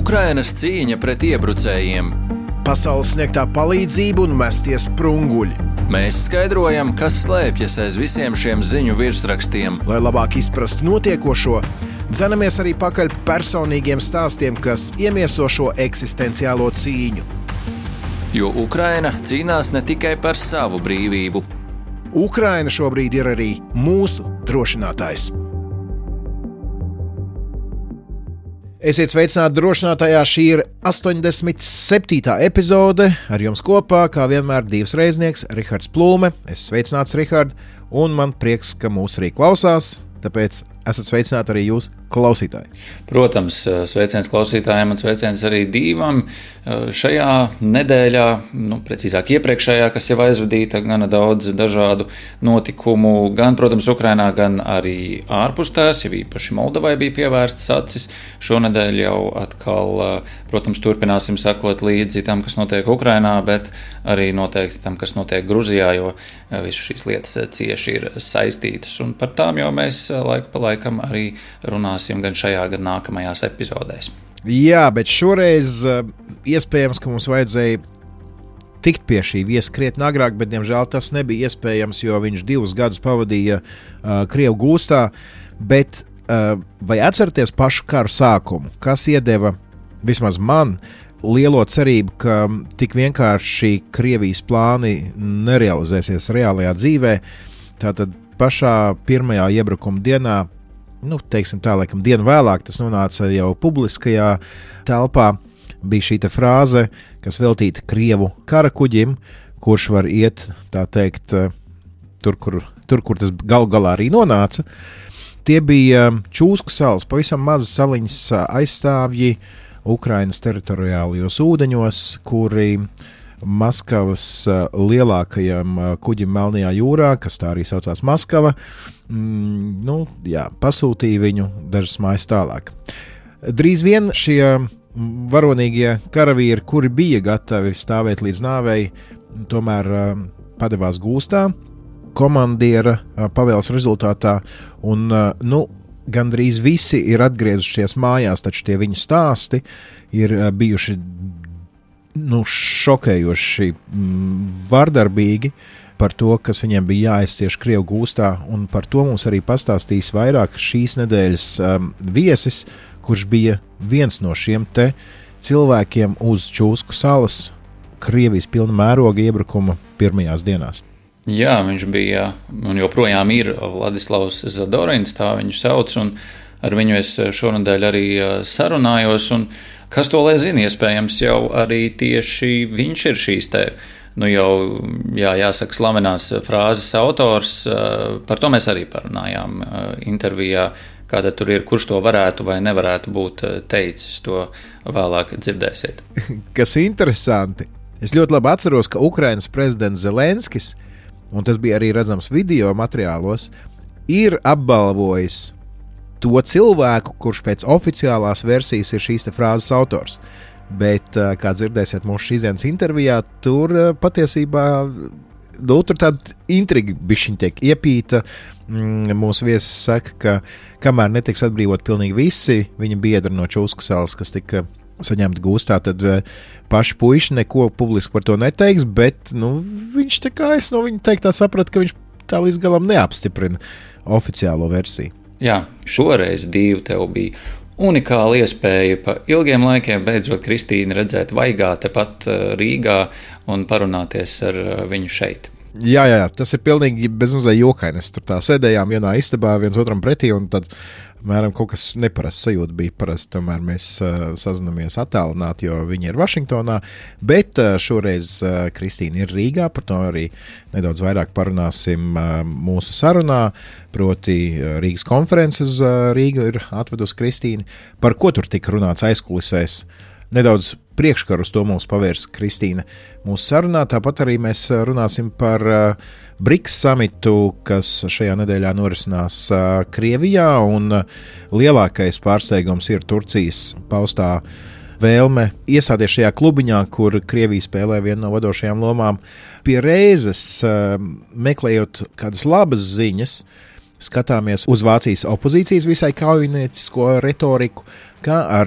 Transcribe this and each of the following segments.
Ukrainas cīņa pret iebrucējiem. Pasaules sniegtā palīdzība un mestie sprunguļi. Mēs skaidrojam, kas slēpjas aiz visiem šiem ziņu virsrakstiem. Lai labāk izprastu notiekošo, dzenamies arī pakaļ personīgiem stāstiem, kas iemieso šo eksistenciālo cīņu. Jo Ukraina cīnās ne tikai par savu brīvību. Ukraina šobrīd ir arī mūsu drošinātājs. Esiet sveicināti drošinātājā, šī ir 87. epizode. Ar jums kopā, kā vienmēr, divs reiznieks Rihards Plūme. Es sveicināts, Rihard, un man prieks, ka mūs arī klausās, tāpēc esat sveicināti arī jūs, klausītāji. Protams, sveiciens klausītājiem un sveiciens arī divam. Šajā nedēļā, precīzāk iepriekšējā, kas jau aizvadīta, gana daudz dažādu notikumu, gan, protams, Ukrainā, gan arī ārpus tās, jau īpaši Moldovai bija pievērstas acis. Šonedēļ jau atkal, protams, turpināsim sekot līdzi tam, kas notiek Ukrainā, bet arī noteikti tam, kas notiek Gruzijā, jo visas šīs lietas cieši ir saistītas, un par tām jau mēs laiku pa laikam arī runāsim gan šajā, gan nākamajās epizodēs. Jā, bet šoreiz iespējams, ka mums vajadzēja tikt pie šī viesa krietni agrāk, bet, diemžēl, tas nebija iespējams, jo viņš 2 gadus pavadīja Krievu gūstā. Bet vai atceraties pašu karu sākumu, kas iedeva vismaz man lielo cerību, ka tik vienkārši Krievijas plāni nerealizēsies reālajā dzīvē? Tātad pašā pirmajā iebrukuma dienā, teiksim tā, laikam dienu vēlāk, tas nonāca jau publiskajā telpā, bija šī frāze, kas veltīta Krievu karakuģim, kurš var iet, tā teikt, tur, kur tas galā arī nonāca. Tie bija Čūsku salas, pavisam mazas saliņas aizstāvji Ukrainas teritoriālajos ūdeņos, kuri Maskavas lielākajam kuģim Melnajā jūrā, kas tā arī saucās Maskava, pasūtīja viņu dažas mājas tālāk. Drīz vien šie varonīgie karavīri, kuri bija gatavi stāvēt līdz nāvei, tomēr padevās gūstā komandiera pavēles rezultātā, un gandrīz visi ir atgriezušies mājās, taču tie viņu stāsti ir bijuši šokējoši vardarbīgi par to, kas viņiem bija jāaizcieš Krievu gūstā, un par to mums arī pastāstīs vairāk šīs nedēļas viesis, kurš bija viens no šiem te cilvēkiem uz Čūsku salas Krievijas pilna mēroga iebrukuma pirmajās dienās. Jā, viņš bija un joprojām ir Vladislavs Zadorins, tā viņu sauc, un ar viņu es šonadēļ arī sarunājos, un kas to lai zina, iespējams jau arī tieši viņš ir šīs te, jāsaka, slavenās frāzes autors. Par to mēs arī parunājām intervijā, kāda tur ir, kurš to varētu vai nevarētu būt teicis, to vēlāk dzirdēsiet. Kas interesanti, es ļoti labi atceros, ka Ukrainas prezidents Zelenskis, un tas bija arī redzams video materiālos, ir apbalvojis to cilvēku, kurš pēc oficiālās versijas ir šīs frāzes autors. Bet, kā dzirdēsiet mūsu šīsdienas intervijā, tur patiesībā tur tāda intriga bišķiņ tiek iepīta. Mūsu viesis saka, ka kamēr netiks atbrīvot pilnīgi visi viņa biedri no Čūsku salas, kas tika saņemti gūstā, tad paši puiši neko publiski par to neteiks, bet viņš tā kā es no viņa teiktā sapratu, ka viņš tā līdz galam neapstiprina oficiālo versiju. Jā, šoreiz divi tev bija unikāla iespēja pa ilgiem laikiem beidzot Kristīnu redzēt vaigā tepat Rīgā un parunāties ar viņu šeit. Jā, tas ir pilnīgi bezmazliet jokaini. Mēs tur tā sēdējām vienā istabā viens otram pretī, un tad mēram kaut kas neparasts sajūta bija. Parasti tomēr mēs sazināmies attālināti, jo viņi ir Vašingtonā, bet šoreiz Kristīna ir Rīgā, par to arī nedaudz vairāk parunāsim mūsu sarunā, proti Rīgas konferences uz Rīgu ir atvedusi Kristīna. Par ko tur tika runāts aizkulisēs? Nedaudz priekškaru uz to mums pavērs Kristīna mūsu sarunā. Tāpat arī mēs runāsim par BRICS samitu, kas šajā nedēļā norisinās Krievijā, un lielākais pārsteigums ir Turcijas paustā vēlme iestāties šajā klubiņā, kur Krievija spēlē vienu no vadošajām lomām. Pie reizes, meklējot kādas labas ziņas, skatāmies uz Vācijas opozīcijas visai kaujiniecisko retoriku, kā arī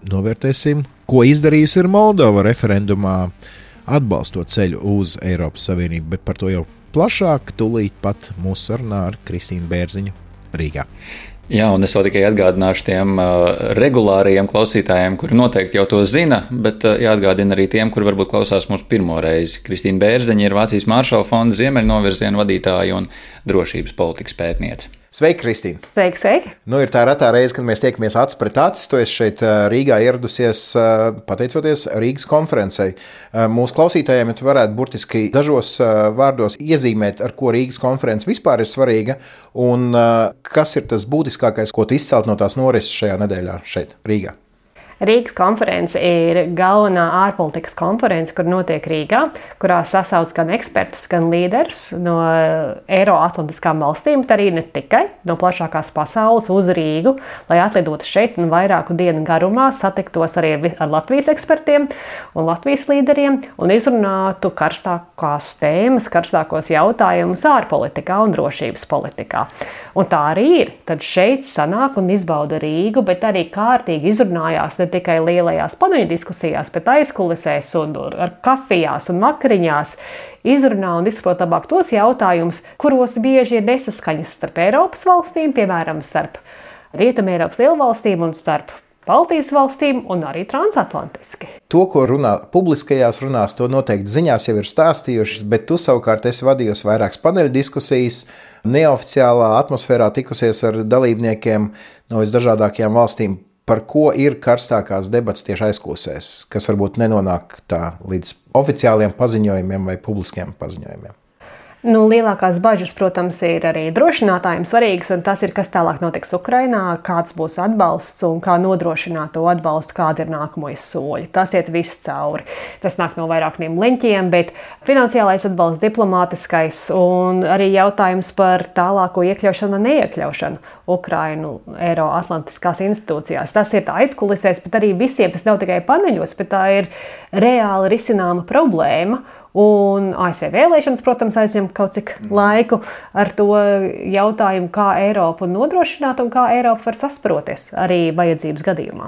novērtēsim, ko izdarījusi ir Moldova referendumā atbalstot ceļu uz Eiropas Savienību, bet par to jau plašāk tūlīt pat mūsu sarunā ar Kristīnu Bērziņu Rīgā. Jā, un es vēl tikai atgādināšu tiem regulārajiem klausītājiem, kuri noteikti jau to zina, bet jāatgādina arī tiem, kuri varbūt klausās mūsu pirmo reizi. Kristīna Bērziņa ir Vācijas Maršala fonda Ziemeļnovirziena vadītāja un drošības politikas pētniece. Sveiki, Kristīna! Sveiki! Ir tā retā reize, kad mēs tiekamies acis pret acis. Tu esi šeit Rīgā ieradusies pateicoties Rīgas konferencei. Mūsu klausītājiem, ja tu varētu burtiski dažos vārdos iezīmēt, ar ko Rīgas konference vispār ir svarīga un kas ir tas būtiskākais, ko tu izcelt no tās norises šajā nedēļā šeit, Rīgā. Rīgas konference ir galvenā ārpolitikas konference, kur notiek Rīgā, kurā sasauc gan ekspertus, gan līderus no Eiroatlantiskām valstīm, bet arī ne tikai no plašākās pasaules uz Rīgu, lai atlidotu šeit un vairāku dienu garumā satiktos arī ar Latvijas ekspertiem un Latvijas līderiem un izrunātu karstākās tēmas, karstākos jautājumus ārpolitikā un drošības politikā. Un tā arī ir. Tad šeit sanāk un izbauda Rīgu, bet arī kārtīgi izrunājās ne tikai lielajās paneļa diskusijās, bet aizkulisēs un ar kafijās un vakariņās izrunā un izprot labāk tos jautājumus, kuros bieži ir nesaskaņas starp Eiropas valstīm, piemēram, starp Rietumeiropas lielvalstīm un starp Baltijas valstīm un arī transatlantiski. To, ko runā publiskajās runās, to noteikti ziņās jau ir stāstījušas, bet tu savukārt esi vadījusi vairākas paneļa diskusijas, neoficiālā atmosfērā tikusies ar dalībniekiem no visdažādākajām valstīm. Par ko ir karstākās debates tieši aizkulisēs, kas varbūt nenonāk tā līdz oficiāliem paziņojumiem vai publiskiem paziņojumiem? Lielākās bažas, protams, ir arī drošinātājiem svarīgas, un tas ir, kas tālāk notiks Ukrainā, kāds būs atbalsts un kā nodrošināt to atbalstu, kādi ir nākamais soļi. Tas iet viss cauri. Tas nāk no vairākiem leņķiem, bet finansiālais atbalsts, diplomātiskais un arī jautājums par tālāko iekļaušanu un neiekļaušanu Ukrainu Eiroatlantiskās institūcijās. Tas ir tā aizkulisēs, bet arī visiem tas nav tikai paneļos, bet tā ir reāli risināma problēma. Un ASV vēlēšanas, protams, aizņem kaut cik laiku ar to jautājumu, kā Eiropu nodrošināt un kā Eiropa var sasproties arī vajadzības gadījumā.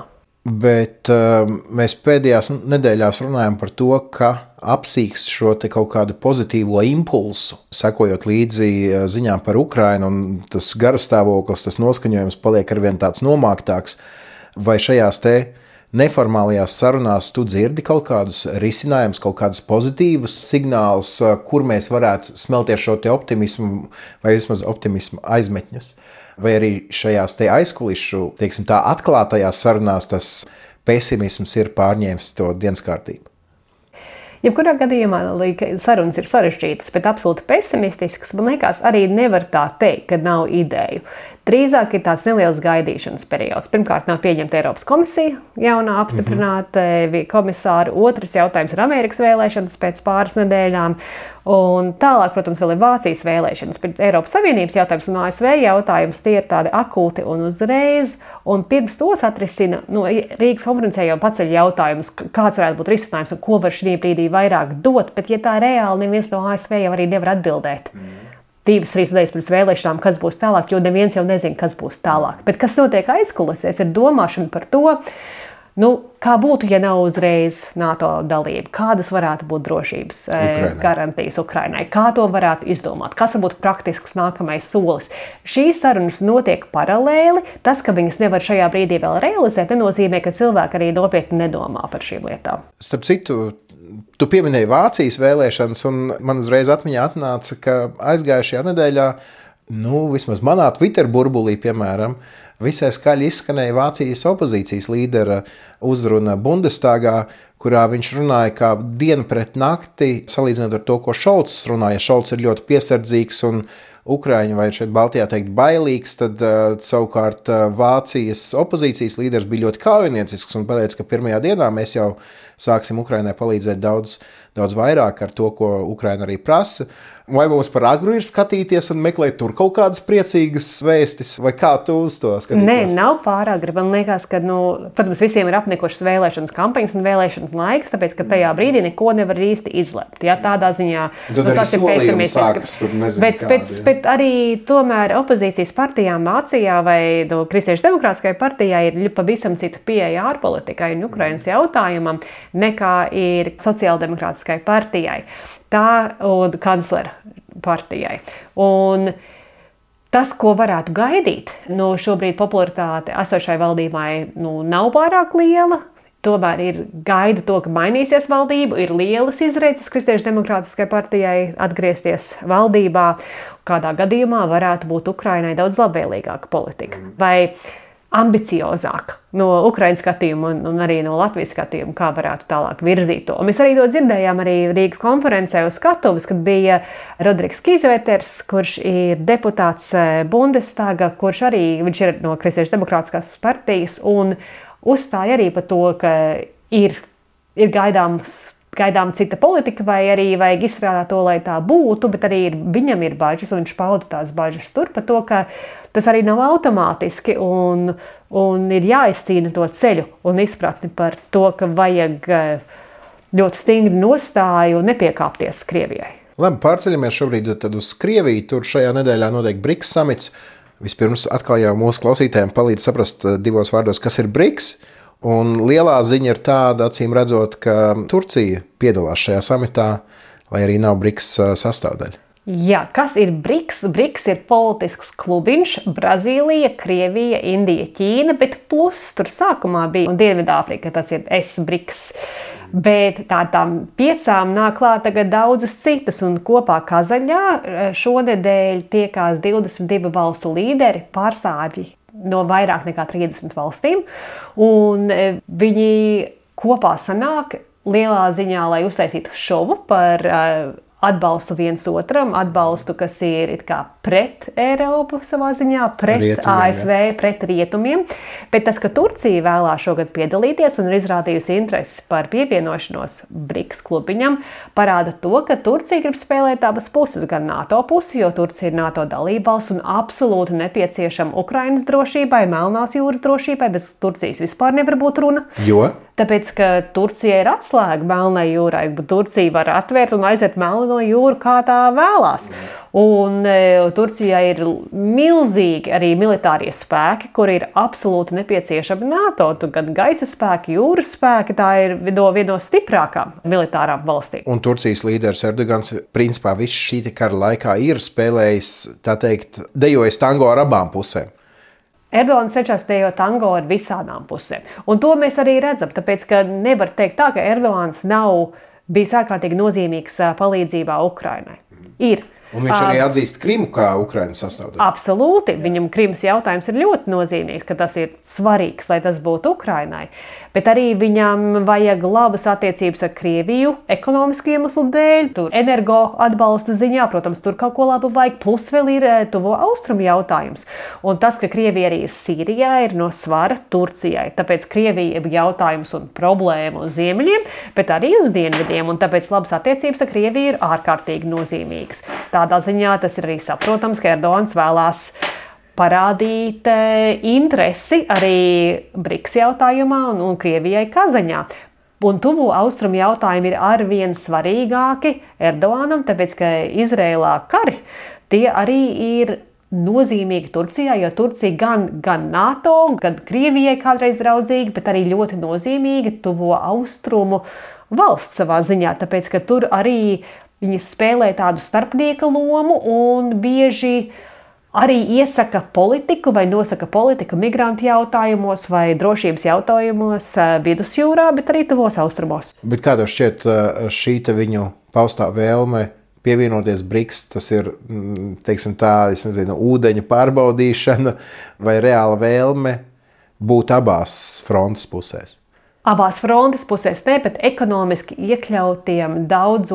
Bet mēs pēdējās nedēļās runājam par to, ka apsīkst šo te kaut kādu pozitīvo impulsu, sekojot līdzi ziņām par Ukrainu, un tas garastāvoklis, tas noskaņojums paliek arvien tāds nomāktāks. Vai šajās te neformālajās sarunās tu dzirdi kaut kādus risinājumus, kaut kādus pozitīvus signālus, kur mēs varētu smelties šo te optimismu vai vismaz optimismu aizmetņus? Vai arī šajās te aizkulišu, teiksim tā, atklātajās sarunās tas pesimisms ir pārņēmis to dienas kārtību? Jebkurā gadījumā sarunas ir sarežģītas, bet absolūti pesimistiskas. Man liekas, arī nevar tā teikt, ka nav ideju. Drīzāk ir tāds neliels gaidīšanas periods. Pirmkārt, nav pieņemta Eiropas komisija, jaunā apstiprināta komisāra. Otrs jautājums ir Amerikas vēlēšanas pēc pāris nedēļām. Un tālāk, protams, vēl ir Vācijas vēlēšanas. Bet Eiropas Savienības jautājums un ASV jautājums tie ir tādi akūti un uzreiz. Un pirms tos atrisina, Rīgas konferencē jau paceļ jautājumus, kāds varētu būt risinājums un ko var šī brīdī vairāk dot. Bet, ja tā reāli neviens no ASV jau arī nevar atbildēt. 2-3 nedēļas pirms vēlēšanām, kas būs tālāk, jo neviens jau nezina, kas būs tālāk. Bet kas notiek aizkulisēs, ir domāšana par to, kā būtu, ja nav uzreiz NATO dalība, kādas varētu būt drošības garantijas Ukrainai, kā to varētu izdomāt, kas var būt praktisks nākamais solis. Šīs sarunas notiek paralēli. Tas, ka viņas nevar šajā brīdī vēl realizēt, nenozīmē, ka cilvēki arī nopietni nedomā par šīm lietām. Starp citu, tu pieminēji Vācijas vēlēšanas, un man uzreiz atmiņā atnāca, ka aizgājušajā nedēļā, vismaz manā Twitter burbulī, piemēram, visai skaļi izskanēja Vācijas opozīcijas līdera uzruna Bundestagā, kurā viņš runāja kā dienu pret nakti, salīdzinot ar to, ko Šolts runāja. Šolts ir ļoti piesardzīgs un Ukraiņu vai šeit Baltijā teikt bailīgs, tad savukārt Vācijas opozīcijas līderis bija ļoti kaujiniecisks un pateica, ka pirmajā dienā mēs jau sāksim Ukrainai palīdzēt daudz vairāk ar to, ko Ukraina arī prasa. Vai mums par agru ir skatīties un meklēt tur kaut kādas priecīgas vēstis, vai kā tu uz to skatīties? Nē, nav pāragri. Man liekas, ka, protams, visiem ir apnikušas vēlēšanas kampaņas un vēlēšanas laiks, tāpēc, ka tajā brīdī neko nevar īsti izlemt. Ja, tādā ziņā, tas ir pesimistiski. bet arī tomēr opozīcijas partijām Vācijā vai Kristiešu demokrātiskajai partijai ir pavisam cita pieeja ārpolitikai un Ukrainas jautājumam, nekā ir sociāldemokrātiskai partijai. Tā un kanclera partijai. Un tas, ko varētu gaidīt, šobrīd popularitāte esošai valdībai nav pārāk liela. Tomēr gaidu to, ka mainīsies valdība, ir lielas izredzes Kristiešu demokrātiskai partijai atgriezties valdībā. Kādā gadījumā varētu būt Ukrainai daudz labvēlīgāka politika. Vai ambiciozāk no Ukrainas skatījuma un arī no Latvijas skatījuma, kā varētu tālāk virzīt to. Un mēs arī to dzirdējām arī Rīgas konferencē uz skatuves, kad bija Rodrigs Kīzveters, kurš ir deputāts Bundestaga, kurš arī viņš ir no Kristiešu demokrātiskās partijas un uzstāja arī par to, ka ir gaidām cita politika, vai arī vajag izstrādāt to, lai tā būtu, bet arī viņam ir bažas, un viņš pauda tās bažas tur par to, ka tas arī nav automātiski, un ir jāizcīna to ceļu un izpratni par to, ka vajag ļoti stingri nostāju un nepiekāpties Krievijai. Labi, pārceļamies šobrīd tad uz Krieviju. Tur šajā nedēļā notiek BRICS samits. Vispirms atkal jau mūsu klausītājiem palīdz saprast divos vārdos, kas ir BRICS. Un lielā ziņa ir tāda, acīm redzot, ka Turcija piedalās šajā samitā, lai arī nav BRICS sastāvdaļa. Jā, kas ir BRICS? BRICS ir politisks klubiņš - Brazīlija, Krievija, Indija, Ķīna, bet plus tur sākumā bija Dienvidāfrika, tas ir BRICS. Bet tām 5 nāk klāt tagad daudzas citas, un kopā Kazaļā šonedēļ tiekās 22 valstu līderi, pārstāvji no vairāk nekā 30 valstīm, un viņi kopā sanāk lielā ziņā, lai uztaisītu šovu par atbalstu viens otram, atbalstu, kas ir it kā pret Eiropu savā ziņā, pret rietumiem, ASV, pret rietumiem. Bet tas, ka Turcija vēlās šogad piedalīties un ir izrādījusi interesi par pievienošanos BRICS klubiņam, parāda to, ka Turcija grib spēlēt abas puses, gan NATO pusi, jo Turcija ir NATO dalībvalsts un absolūti nepieciešama Ukrainas drošībai, Melnās jūras drošībai, bez Turcijas vispār nevar būt runa. Jo? Tāpēc, ka Turcija ir atslēga Melnai jūrai, bet Turcija var atvērt un aiziet Melno jūru, kā tā vēlās. Un Turcijai ir milzīgi arī militārie spēki, kuri ir absolūti nepieciešami NATO. Gan gaisa spēki, jūras spēki, tā ir viena no stiprākām militārām valstīm. Un Turcijas līderis Erdogans principā visu šī kara laikā ir spēlējis, tā teikt, dejojis tango ar abām pusēm. Erdogans cenšas dejot tango ar visādām pusēm. Un to mēs arī redzam, tāpēc, ka nevar teikt tā, ka Erdogans nav bijis ārkārtīgi nozīmīgs palīdzībā Ukrainai. Ir. Un viņš arī atzīst Krimu kā Ukrainas sastāvdaļu. Absolūti. Viņam Krimas jautājums ir ļoti nozīmīgs, ka tas ir svarīgs, lai tas būtu Ukrainai. Bet arī viņam vajag labas attiecības ar Krieviju ekonomisku iemeslu dēļ, tur energo atbalsta ziņā, protams, tur kaut ko labu vajag, plus vēl ir tuvo austrumu jautājums. Un tas, ka Krievija arī ir Sīrijā, ir no svara Turcijai. Tāpēc Krievija ir jautājums un problēma uz ziemeļiem, bet arī uz dienvidiem, un tāpēc labas attiecības ar Krieviju ir ārkārtīgi nozīmīgas. Tādā ziņā tas ir arī saprotams, ka Erdogans vēlās parādīt interesi arī BRICS jautājumā un Krievijai Kazaņā. Un tuvo austrumu jautājumi ir arvien svarīgāki Erdoganam, tāpēc, ka Izrēlā kari, tie arī ir nozīmīgi Turcijā, jo Turcija gan NATO, gan Krievijai kādreiz draudzīga, bet arī ļoti nozīmīga tuvo austrumu valsts savā ziņā, tāpēc, ka tur arī viņi spēlē tādu starpnieka lomu un bieži arī iesaka politiku vai nosaka politiku migrantu jautājumos vai drošības jautājumos Vidusjūrā, bet arī tuvos austrumos. Bet kā tev šķiet šī viņu paustā vēlme pievienoties BRICS, tas ir, teiksim tā, es nezinu, ūdeņu pārbaudīšana vai reāla vēlme būt abās frontes pusēs? Abās frontes pusēs ne, bet ekonomiski iekļautiem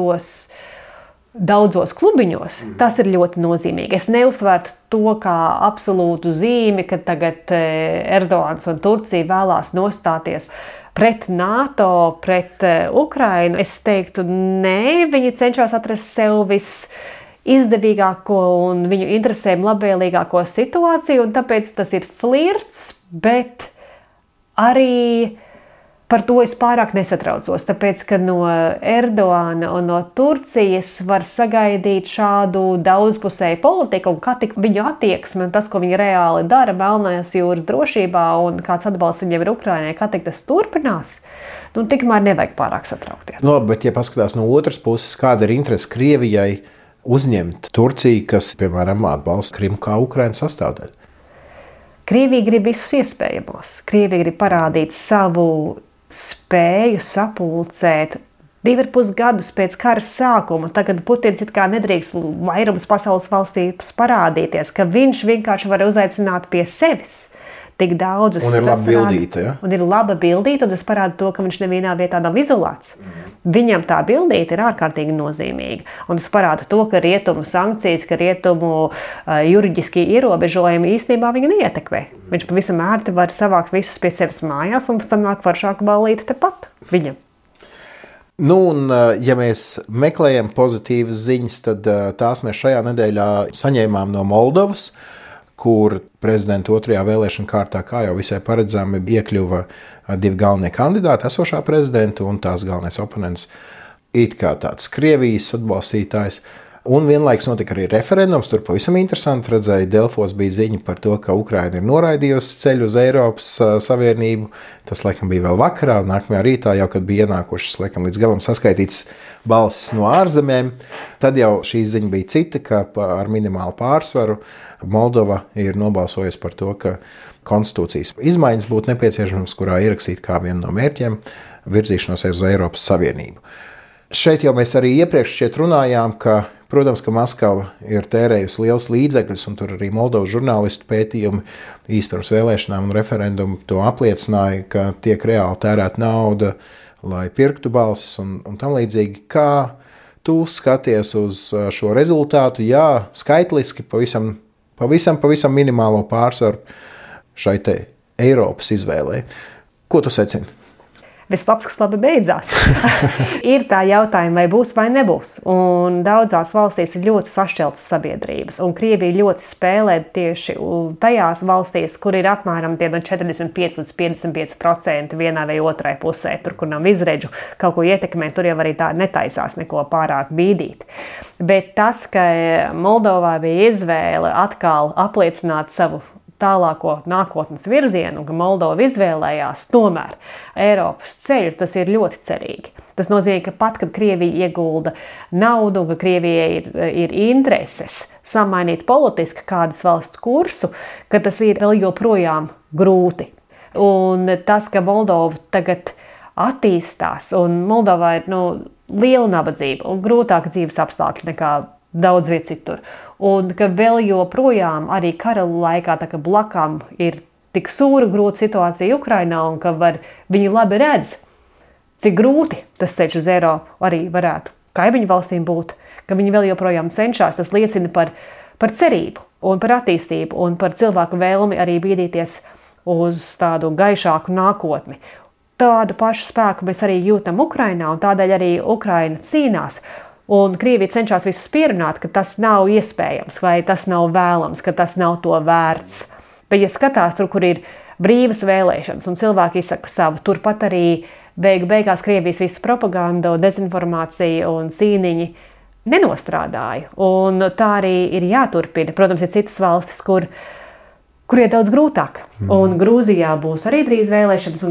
daudzos klubiņos, tas ir ļoti nozīmīgi. Es neuztvērtu to kā absolūtu zīmi, ka tagad Erdogans un Turcija vēlās nostāties pret NATO, pret Ukrainu. Es teiktu, nē, viņi cenšas atrast sev visizdevīgāko un viņu interesēm labvēlīgāko situāciju, un tāpēc tas ir flirts, bet arī Par to es pārāk nesatraucos, tāpēc, ka no Erdoāna un no Turcijas var sagaidīt šādu daudzpusēju politiku, un kā tik viņu attieksme un tas, ko viņi reāli dara Melnās jūras drošībā un kāds atbalsts viņiem ir Ukrainai, kā tik tas turpinās, tikmēr nevajag pārāk satraukties. Bet, ja paskatās no otras puses, kāda ir interese Krievijai uzņemt Turciju, kas, piemēram, atbalsta Krimu kā Ukrainas sastāvdaļu? Krievija grib visus iespējamos. Krievija grib parādīt savu spēju sapulcēt 2,5 gadus pēc kara sākuma. Tagad Putins it kā nedrīkst vairums pasaules valstīs parādīties, ka viņš vienkārši var uzaicināt pie sevis tik daudzus. Un ir labi bildīta, ja? Un ir laba bildīta, un tas parāda to, ka viņš nevienā vietā nav izolēts. Viņam tā bildīta ir ārkārtīgi nozīmīga. Un tas parāda to, ka rietumu sankcijas, ka rietumu juridiski ierobežojumi īstenībā viņu neietekmē. Viņš pavisam ērti var savākt visus pie sevis mājās un sanāk foršāku ballīti tepat viņam. Ja mēs meklējam pozitīvas ziņas, tad tās mēs šajā nedēļā saņēmām no Moldovas, kur prezidenta otrajā vēlēšana kārtā, kā jau visai paredzami, iekļuva 2 galvenie kandidāti, esošā prezidenta un tās galvenais oponents, it kā tāds Krievijas atbalstītājs. Un vienlaiks notika arī referendums, tur pavisam interesanti redzēja, Delfos bija ziņa par to, ka Ukraina ir noraidījusi ceļu uz Eiropas Savienību. Tas, laikam, bija vēl vakarā, nākamajā rītā jau, kad bija ienākušas, laikam, līdz galam saskaitīts balsis no ārzemēm. Tad jau šī ziņa bija cita, ka ar minimālu pārsvaru Moldova ir nobalsojusi par to, ka konstitūcijas izmaiņas būtu nepieciešamas, kurā ierakstīt kā vienu no mērķiem virzīšanos uz Eiropas Savienību. Šeit jau mēs arī iepriekš šķiet runājām, ka, protams, ka Maskava ir tērējusi liels līdzekļus, un tur arī Moldovas žurnālistu pētījumi īsi pirms vēlēšanām un referendumu to apliecināja, ka tiek reāli tērēta nauda, lai pirktu balsis un tam līdzīgi. Kā tu skaties uz šo rezultātu? Jā, skaitliski pavisam minimālo pārsvaru šai te Eiropas izvēlē. Ko tu secini? Viss labs, kas labi beidzās. Ir tā jautājuma, vai būs vai nebūs. Un daudzās valstīs ir ļoti sašķeltas sabiedrības. Un Krievija ļoti spēlē tieši tajās valstīs, kur ir apmēram 45 līdz 55% vienā vai otrai pusē. Tur, kur nav izredžu kaut ko ietekmēt, tur jau arī tā netaisās neko pārāk bīdīt. Bet tas, ka Moldovā bija izvēle atkal apliecināt savu tālāko nākotnes virzienu, ka Moldova izvēlējās tomēr Eiropas ceļu, tas ir ļoti cerīgi. Tas nozīmē, ka pat, kad Krievija iegulda naudu, ka Krievijai ir intereses samainīt politiski kādas valsts kursu, ka tas ir vēl joprojām grūti. Un tas, ka Moldova tagad attīstās, un Moldovā ir liela nabadzība un grūtāka dzīves apstākļi nekā daudz viet citur. Un ka vēl joprojām arī kara laikā, tā kā blakām ir tik sūra grūta situācija Ukrainā, un ka viņi labi redz, cik grūti tas ceļš uz Eiropu arī varētu kaimiņu valstīm būt, ka viņi vēl joprojām cenšas, tas liecina par cerību un par attīstību un par cilvēku vēlmi arī bīdīties uz tādu gaišāku nākotni. Tādu pašu spēku mēs arī jūtam Ukrainā, un tādēļ arī Ukraina cīnās. Un Krievija cenšas visus pierunāt, ka tas nav iespējams, vai tas nav vēlams, ka tas nav to vērts. Bet, ja skatās tur, kur ir brīvas vēlēšanas un cilvēki izsaka savu, turpat arī beigās Krievijas visa propaganda, dezinformācija un cīniņi nenostrādāja. Un tā arī ir jāturpina. Protams, ir citas valstis, kur ir daudz grūtāk. Un Grūzijā būs arī drīz vēlēšanas,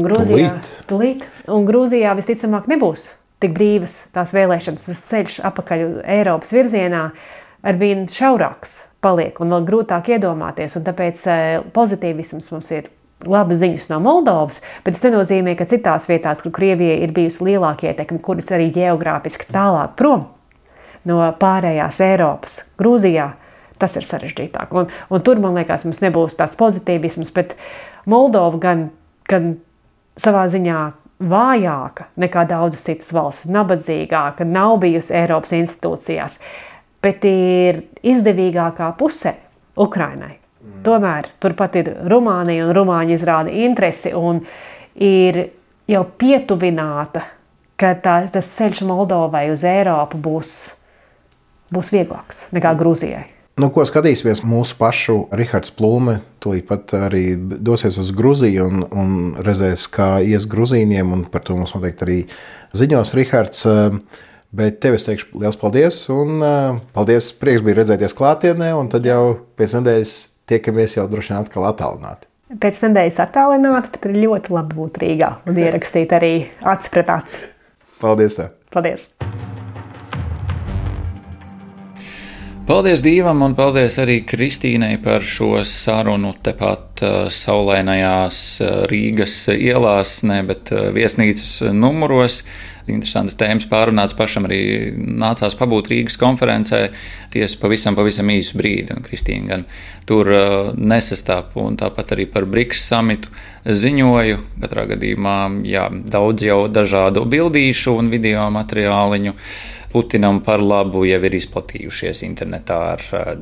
un Grūzijā visticamāk nebūs tik brīvas tās vēlēšanas, tas ceļš apakaļ Eiropas virzienā arvien šaurāks paliek un vēl grūtāk iedomāties. Un tāpēc pozitīvisms mums ir labas ziņas no Moldovas, bet tas nenozīmē, ka citās vietās, kur Krievija ir bijusi lielāka ietekme, kuras arī ģeogrāfiski tālāk prom no pārējās Eiropas, Grūzijā, tas ir sarežģītāk. Un tur, man liekas, mums nebūs tāds pozitīvisms, bet Moldova gan savā ziņā vājāka nekā daudzas citas valstis, nabadzīgāka, nav bijusi Eiropas institūcijās, bet ir izdevīgākā pusē Ukrainai. Tomēr turpat ir Rumānija, un rumāņi izrāda interesi un ir jau pietuvināta, ka tas ceļš Moldovai uz Eiropu būs vieglāks nekā Grūzijai. Nu, ko skatīsimies, mūsu pašu Rihards Plūme tūlīt pat arī dosies uz Gruziju un redzēs, kā ies gruzīniem, un par to mums noteikti arī ziņos Rihards. Bet tev es teikšu liels paldies, un paldies, prieks bija redzēties klātienē, un tad jau pēc nedēļas tiekamies jau droši vien atkal attālināti. Pēc nedēļas attālināti, bet ir ļoti labi būt Rīgā un ierakstīt arī aci pret aci. Paldies tev! Paldies! Paldies Dīvam un paldies arī Kristīnai par šo sarunu tepat saulainajās Rīgas ielās, bet viesnīcas numuros. Interesantas tēmas pārunāts, pašam arī nācās pabūt Rīgas konferencē tiesa pavisam īsu brīdi, un Kristīna gan tur nesastāp, un tāpat arī par BRICS samitu ziņoju. Katrā gadījumā, daudz jau dažādu bildīšu un video materiāliņu Putinam par labu jau ir izplatījušies internetā ar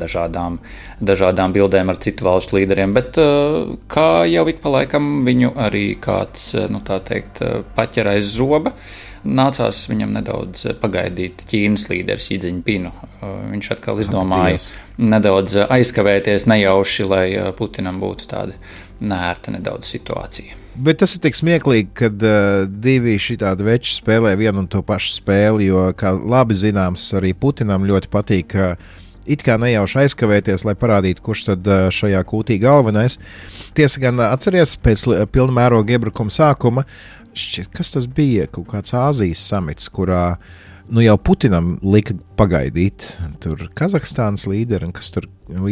dažādām bildēm ar citu valstu līderiem, bet kā jau ik pa laikam viņu arī kāds, tā teikt, paķer aiz zoba, nācās viņam nedaudz pagaidīt Ķīnas līderis Xi Jinpingu. Viņš atkal izdomāja nedaudz aizkavēties nejauši, lai Putinam būtu tāda nērta nedaudz situācija. Bet tas ir tik smieklīgi, kad divi šitādi veči spēlē vienu un to pašu spēli, jo, kā labi zināms, arī Putinam ļoti patīk it kā nejauši aizkavēties, lai parādītu, kurš tad šajā kūtī galvenais. Tiesa gan atceries pēc pilna mēroga iebrukuma sākuma, kas tas bija, kaut kāds Āzijas samits, kurā jau Putinam lika pagaidīt. Tur Kazahstānas līderi un kas tur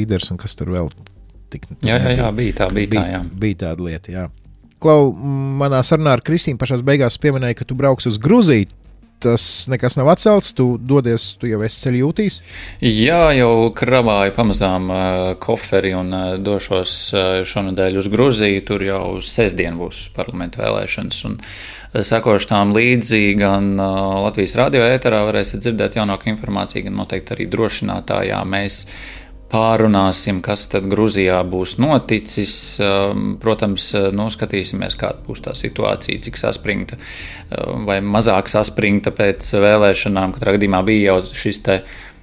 vēl tik. Jā, bija tā. Bija tāda lieta, jā. Klau, manā sarunā ar Kristīnu pašās beigās pieminēja, ka tu brauks uz Gruziju. Tas nekas nav atcelts, tu jau esi ceļu jūtīs? Jā, jau kravāju pamazām koferi un došos šonadēļ uz Gruziju. Tur jau uz sestdien būs parlamenta vēlēšanas. Un sekošu tām līdzi gan Latvijas radio ēterā varēsiet dzirdēt jaunāku informāciju, gan noteikti arī drošinātājā mēs pārunāsim, kas tad Gruzijā būs noticis. Protams, skatīsimies, kāda būs tā situācija, cik saspringta vai mazāk saspringta pēc vēlēšanām. Katrā gadījumā bija jau šis te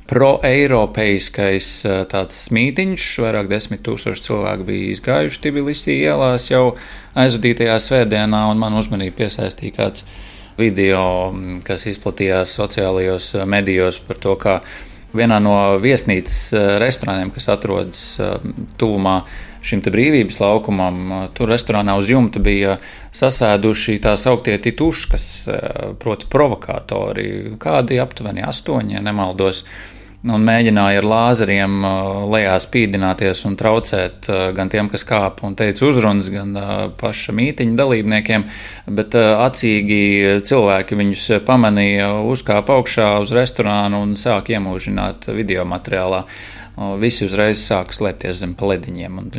pro-eiropeiskais tāds mītiņš. Vairāk 10 000 cilvēku bija izgājuši Tbilisī ielās jau aizvadītajā svētdienā, un man uzmanību piesaistīja kāds video, kas izplatījās sociālajos medijos par to, kā vienā no viesnīcas restorāniem, kas atrodas tuvumā šim te brīvības laukumam, tur restorānā uz jumta bija sasēduši tā sauktie tituškas, proti provokātori, kādi aptuveni 8, ja nemaldos, un mēģināja ar lāzeriem lejā spīdināties un traucēt gan tiem, kas kāpa un teica uzrunas, gan paša mītiņa dalībniekiem, bet acīgi cilvēki viņus pamanīja, uzkāpa augšā uz restorānu un sāk iemūžināt video materiālā. Visi uzreiz sāka slēpties zem palediņiem un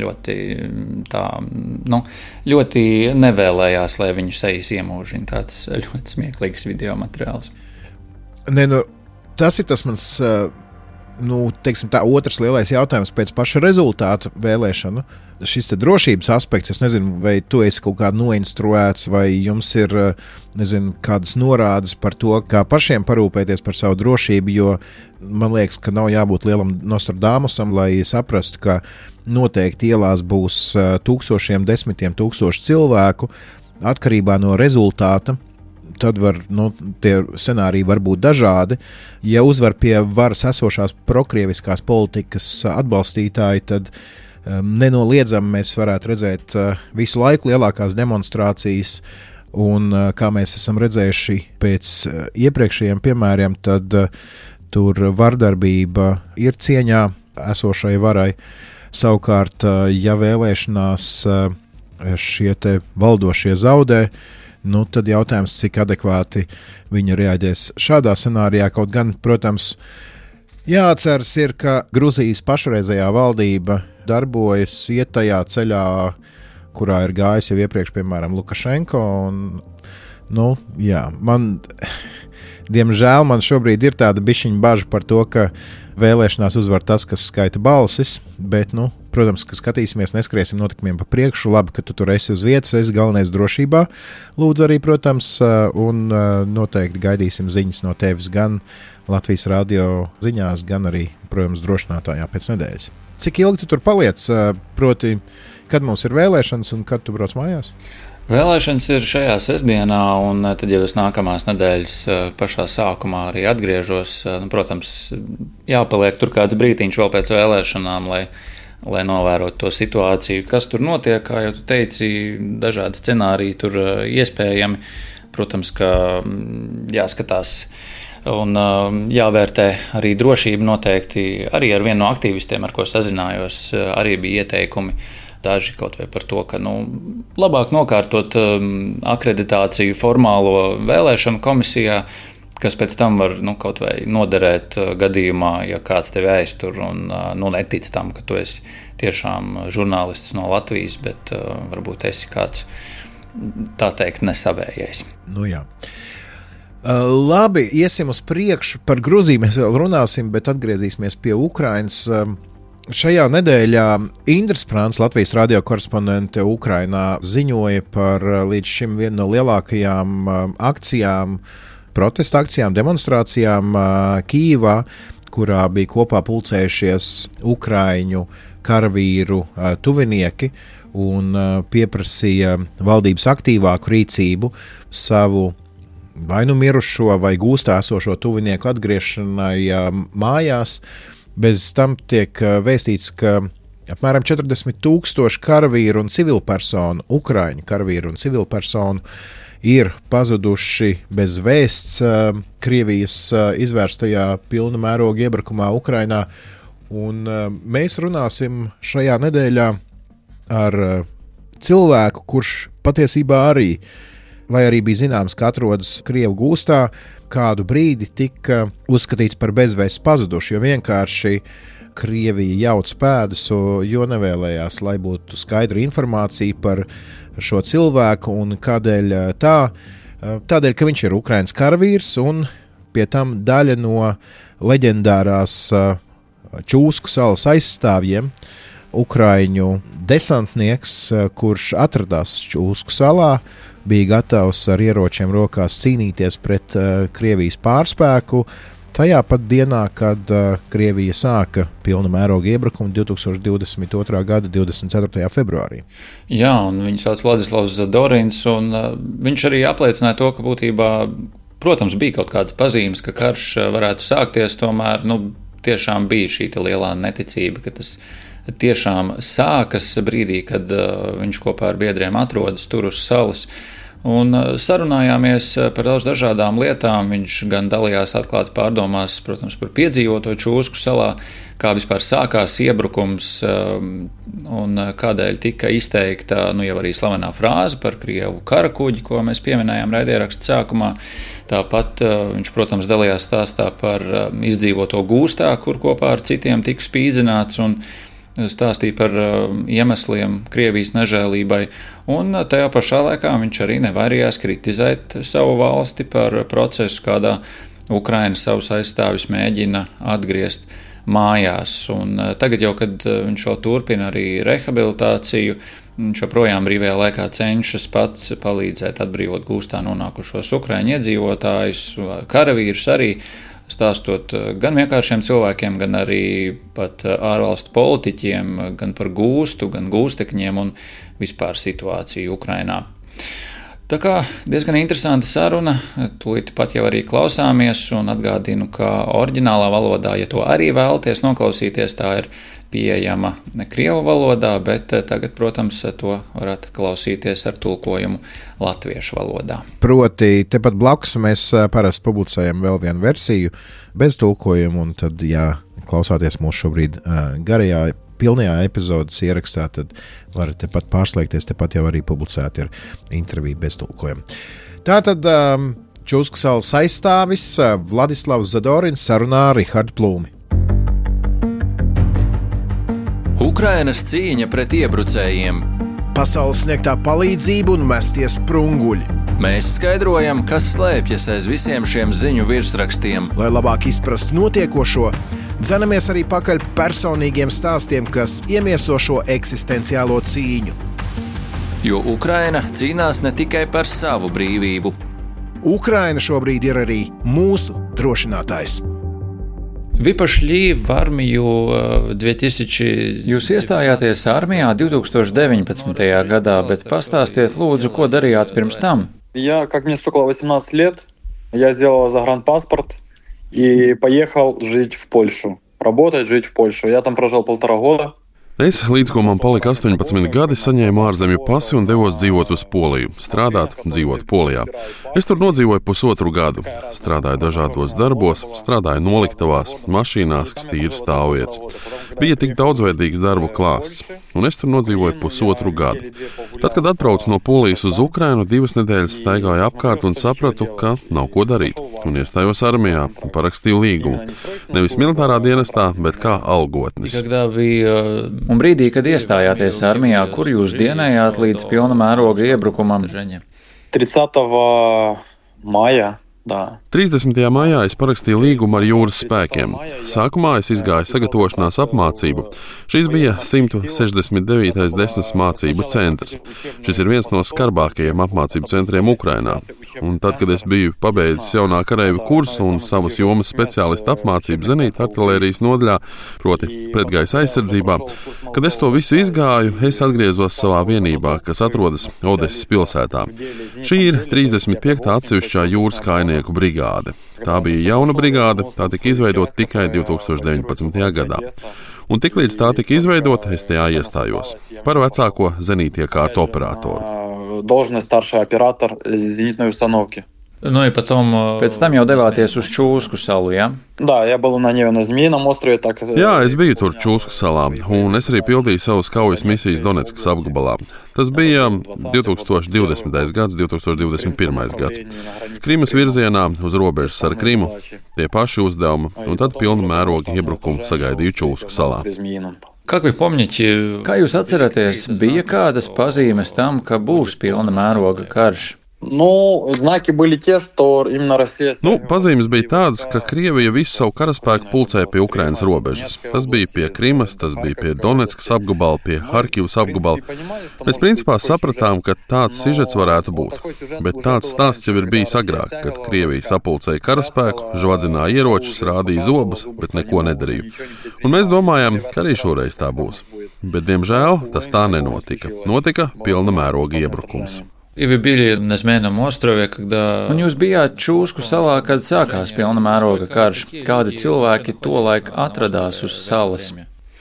ļoti nevēlējās, lai viņu sejas iemūžina. Tāds ļoti smieklīgs video materiāls. Tas ir tas mans teiksim, tā otrs lielais jautājums pēc paša rezultātu vēlēšanu. Šis drošības aspekts, es nezinu, vai tu esi kaut kā noinstruēts, vai jums ir, kādas norādes par to, kā pašiem parūpēties par savu drošību, jo man liekas, ka nav jābūt lielam Nostradamusam, lai saprastu, ka noteikti ielās būs tūkstošiem, 10 000 cilvēku atkarībā no rezultāta. Tad tie scenāriji var būt dažādi. Ja uzvar pie varas esošās prokrieviskās politikas atbalstītāji, tad nenoliedzami mēs varētu redzēt visu laiku lielākās demonstrācijas. Un kā mēs esam redzējuši pēc iepriekšējiem piemēriem, tad tur vardarbība ir cieņā esošai varai. Savukārt, ja vēlēšanās šie te valdošie zaudē, tad jautājums, cik adekvāti viņi reaģēs šādā scenārijā. Kaut gan, protams, jāatceras ir, ka Gruzijas pašreizējā valdība darbojas iet tajā ceļā, kurā ir gājis jau iepriekš, piemēram, Lukašenko. Diemžēl man šobrīd ir tāda bišķiņa baža par to, ka vēlēšanās uzvar tas, kas skaita balsis, bet, protams, ka skatīsimies, neskriesim notikumiem pa priekšu. Labi, ka tu tur esi uz vietas, esi galvenais drošībā. Lūdzu arī, protams, un noteikti gaidīsim ziņas no tevis gan Latvijas radio ziņās, gan arī, protams, drošinātājā pēc nedēļas. Cik ilgi tu tur paliec, proti, kad mums ir vēlēšanas un kad tu brauc mājās? Vēlēšanas ir šajā sestdienā, un tad jau es nākamās nedēļas pašā sākumā arī atgriežos. Protams, jāpaliek tur kāds brītiņš vēl pēc vēlēšanām, lai novērotu to situāciju, kas tur notiek. Kā jau tu teici, dažādi scenāriji tur iespējami. Protams, ka jāskatās un jāvērtē arī drošība noteikti. Arī ar vienu no aktīvistiem, ar ko sazinājos, arī bija ieteikumi. Daži kaut vai par to, ka labāk nokārtot akreditāciju formālo vēlēšanu komisijā, kas pēc tam var kaut vai noderēt gadījumā, ja kāds tevi aiztur un netic tam, ka tu esi tiešām žurnālists no Latvijas, bet varbūt esi kāds, tā teikt, nesavējais. Jā. Labi, iesim uz priekšu. Par Gruziju mēs vēl runāsim, bet atgriezīsimies pie Ukrainas. Šajā nedēļā Indra Sprāns, Latvijas radio korespondente Ukrainā, ziņoja par līdz šim vienu no lielākajām akcijām, protesta akcijām, demonstrācijām Kijivā, kurā bija kopā pulcējušies ukraiņu karavīru tuvinieki un pieprasīja valdības aktīvāku rīcību savu vai mirušo vai gūstā esošo tuvinieku atgriešanai mājās. Bez tam tiek vēstīts, ka apmēram 40,000 karavīru un civilpersonu, ukraiņu karavīru un civilpersonu ir pazuduši bez vēsts Krievijas izvērstajā pilna mēroga iebrukumā Ukrainā. Un mēs runāsim šajā nedēļā ar cilvēku, kurš patiesībā arī, lai arī bija zināms, ka atrodas Krievu gūstā, kādu brīdi tika uzskatīts par bezvēsts pazudušu, jo vienkārši Krievija jauc pēdas, jo nevēlējās, lai būtu skaidra informācija par šo cilvēku un kādēļ tā. Tādēļ, ka viņš ir Ukrainas karavīrs un pie tam daļa no leģendārās Čūsku salas aizstāvjiem, ukraiņu desantnieks, kurš atradās Čūsku salā, bija gatavs ar ieročiem rokās cīnīties pret Krievijas pārspēku. Tajā pat dienā, kad Krievija sāka pilna mēroga iebrukumu 2022. gada 24. februārī. Jā, un viņu sauc Vladislavs Zadorins, un viņš arī apliecināja to, ka būtībā, protams, bija kaut kādas pazīmes, ka karš varētu sākties, tomēr tiešām bija šī lielā neticība, ka tas tiešām sākas brīdī, kad viņš kopā ar biedriem atrodas tur uz salas. Un sarunājāmies par daudz dažādām lietām. Viņš gan dalījās atklāti pārdomās, protams, par piedzīvoto Čūsku salā, kā vispār sākās iebrukums un kādēļ tika izteikta jau arī slavenā frāze par Krievu karakuģi, ko mēs pieminējām raidieraksta sākumā. Tāpat viņš, protams, dalījās stāstā par izdzīvoto gūstā, kur kopā ar citiem tika spīdzināts, un stāstīja par iemesliem Krievijas nežēlībai, un tajā pašā laikā viņš arī nevairījās kritizēt savu valsti par procesu, kādā Ukraina savus aizstāvjus mēģina atgriezt mājās. Un tagad jau, kad viņš vēl turpina arī rehabilitāciju, viņš joprojām brīvajā laikā cenšas pats palīdzēt atbrīvot gūstā nonākušos ukraiņu iedzīvotājus, karavīrus arī, stāstot gan vienkāršiem cilvēkiem, gan arī pat ārvalstu politiķiem, gan par gūstu, gan gūstekņiem un vispār situāciju Ukrainā. Tā kā diezgan interesanta saruna, tūlīt pat jau arī klausāmies un atgādinu, ka oriģinālā valodā, ja to arī vēlaties noklausīties, tā ir pieejama Krievu valodā, bet tagad, protams, to varat klausīties ar tulkojumu latviešu valodā. Proti, tepat blakus mēs parasti publicējam vēl vienu versiju bez tulkojuma, un tad, ja klausāties mūsu šobrīd garajā, pilnajā epizodes ierakstā, tad varat tepat pārslēgties, tepat jau arī publicēt ir intervija bez tulkojuma. Tātad Čūsku salas aizstāvis Vladislavs Zadorins sarunā ar Rihardu Plūmi. Ukrainas cīņa pret iebrucējiem. Pasaules sniegtā palīdzība un mestie sprunguļi. Mēs skaidrojam, kas slēpjas aiz visiem šiem ziņu virsrakstiem. Lai labāk izprastu notiekošo, dzenamies arī pakaļ personīgiem stāstiem, kas iemieso šo eksistenciālo cīņu. Jo Ukraina cīnās ne tikai par savu brīvību. Ukraina šobrīd ir arī mūsu drošinātājs. Вы пошли в армию 2000... Jūs iestājāties armijā 2019. gadā, bet pastāstiet lūdzu, ko darījāt pirms tam? Как мне стукало 18 лет, я сделал загранпаспорт и поехал жить в Польшу. Работать, жить в Польшу. Я там прожил 1,5 года. Es, līdz ko man palika 18 gadi, saņēmu ārzemju pasi un devos dzīvot uz Poliju, strādāt, dzīvot Polijā. Es tur nodzīvoju 1,5 gadu. Strādāju dažādos darbos, strādāju noliktavās, mašīnās, kas tīri stāvvietas. Bija tik daudzveidīgs darbu klāsts, un es tur nodzīvoju 1,5 gadu. Tad, kad atbraucu no Polijas uz Ukrainu, 2 nedēļas staigāju apkārt un sapratu, ka nav ko darīt. Un iestājos armijā un parakstīju līgumu. Nevis militārā dienestā, bet kā algotnis. Un brīdī, kad iestājāties armijā, kur jūs dienējāt līdz pilna mēroga iebrukumam? 30. maija. 30. maijā es parakstīju līgumu ar jūras spēkiem. Sākumā es izgāju sagatavošanās apmācību. Šis bija 169. desmit mācību centrs. Šis ir viens no skarbākajiem apmācību centriem Ukrainā. Un tad, kad es biju pabeidzis jaunā kareiva kursu un savas jomas speciālista apmācību zenīta artilērijas nodaļā, proti pretgaisa aizsardzībā, kad es to visu izgāju, es atgriezos savā vienībā, kas atrodas Odesas pilsētā. Šī ir 35. atsevišķā jūras kājnieku brigāde. Tā bija jauna brigāde, tā tika izveidota tikai 2019. gadā. Un tiklīdz tā tika izveidota, es tajā iestājos par vecāko zenītiekārtu operatoru. Должность старший оператор зенитной установки. Pēc tam jau devāties uz Čūsku salu, ja? Я был на ней на Змеином острове. Jā, es biju tur Čūsku salā, un es arī pildīju savus kaujas misijas Doneckas apgabalā. Tas bija 2020. gads, 2021. gads. Krimas virzienā uz robežas ar Krimu, tie paši uzdevumi, un tad pilnu mērogu iebrukumu sagaidīju Čūsku salā. Kā jūs atceraties, bija kādas pazīmes tam, ka būs pilna mēroga karš? Знаки были те, что именно Россия... Pazīmes bija tādas, ka Krievija visu savu karaspēku pulcēja pie Ukrainas robežas. Tas bija pie Krimas, tas bija pie Doneckas apgabala, pie Harkivas apgabala. Mēs principā sapratām, ka tāds sižets varētu būt. Bet tāds stāsts jau ir bijis agrāk, kad Krievija sapulcēja karaspēku, žvadzināja ieročus, rādīja zobus, bet neko nedarīja. Un mēs domājām, ka arī šoreiz tā būs. Bet, diemžēl, tas tā nenotika. Notika pilna mēroga iebrukums. Un jūs bijāt Čūsku salā, kad sākās pilna mēroga karš. Kādi cilvēki tolaik atradās uz salas?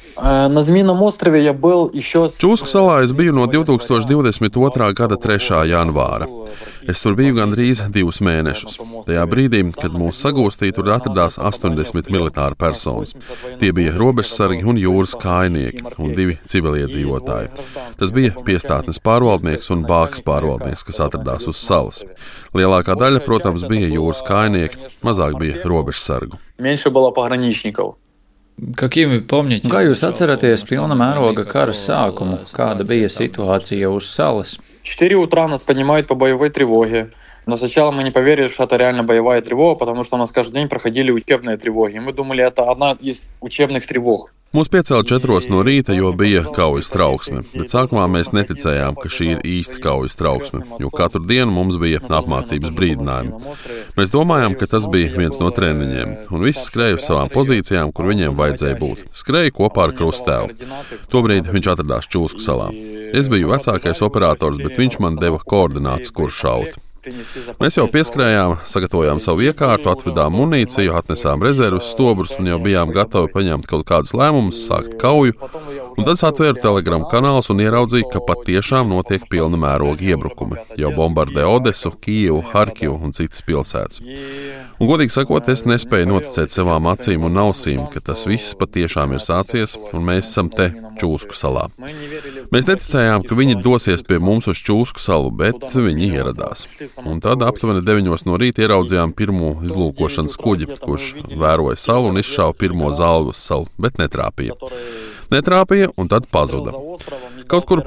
Čūsku salā es biju no 2022. gada 3. janvāra. Es tur biju gandrīz 2 mēnešus. Tajā brīdī, kad mūs sagūstīja, tur atradās 80 militāri personas. Tie bija robežsargi un jūras kājnieki un 2 civiliedzīvotāji. Tas bija piestātnes pārvaldnieks un bākas pārvaldnieks, kas atradās uz salas. Lielākā daļa, protams, bija jūras kājnieki, mazāk bija robežsargu. Kā jūs atceraties pilna mēroga kara sākumu? Kāda bija situācija uz salas? 4 утра нас поднимают по боевой тревоге. Но сначала мы не поверили, что это реально боевая тревога, потому что у нас каждый день проходили учебные тревоги. Мы думали, это одна из учебных тревог. Mūs piecēla 4 no rīta, jo bija kaujas trauksme, bet sākumā mēs neticējām, ka šī ir īsta kaujas trauksme, jo katru dienu mums bija apmācības brīdinājumi. Mēs domājām, ka tas bija viens no treniņiem, un visi skrēja uz savām pozīcijām, kur viņiem vajadzēja būt. Skrēja kopā ar krustēvu. Tobrīd viņš atradās Čūsku salā. Es biju vecākais operators, bet viņš man deva koordinācijas, kur šaut. Mēs jau pieskrējām, sagatavojām savu iekārtu, atvedām munīciju, atnesām rezerves stobrus un jau bijām gatavi paņemt kaut kādus lēmumus, sākt kauju. Un tad atvēru telegramu kanālus un ieraudzīju, ka patiešām notiek pilna mēroga iebrukumi. Jau bombardē Odesu, Kijevu, Harkivu un citas pilsētas. Un, godīgi sakot, es nespēju noticēt savām acīm un ausīm, ka tas viss patiešām ir sācies un mēs esam te Čūsku salā. Mēs neticējām, ka viņi dosies pie mums uz Čūsku salu, bet viņi ieradās. Un tad aptuveni 9 no rīta ieraudzījām pirmo izlūkošanas kuģi, kurš vēroja salu un izšāva pirmo zāli uz salu, bet netrāpīja. Netrāpīja un tad pazuda. Kaut kur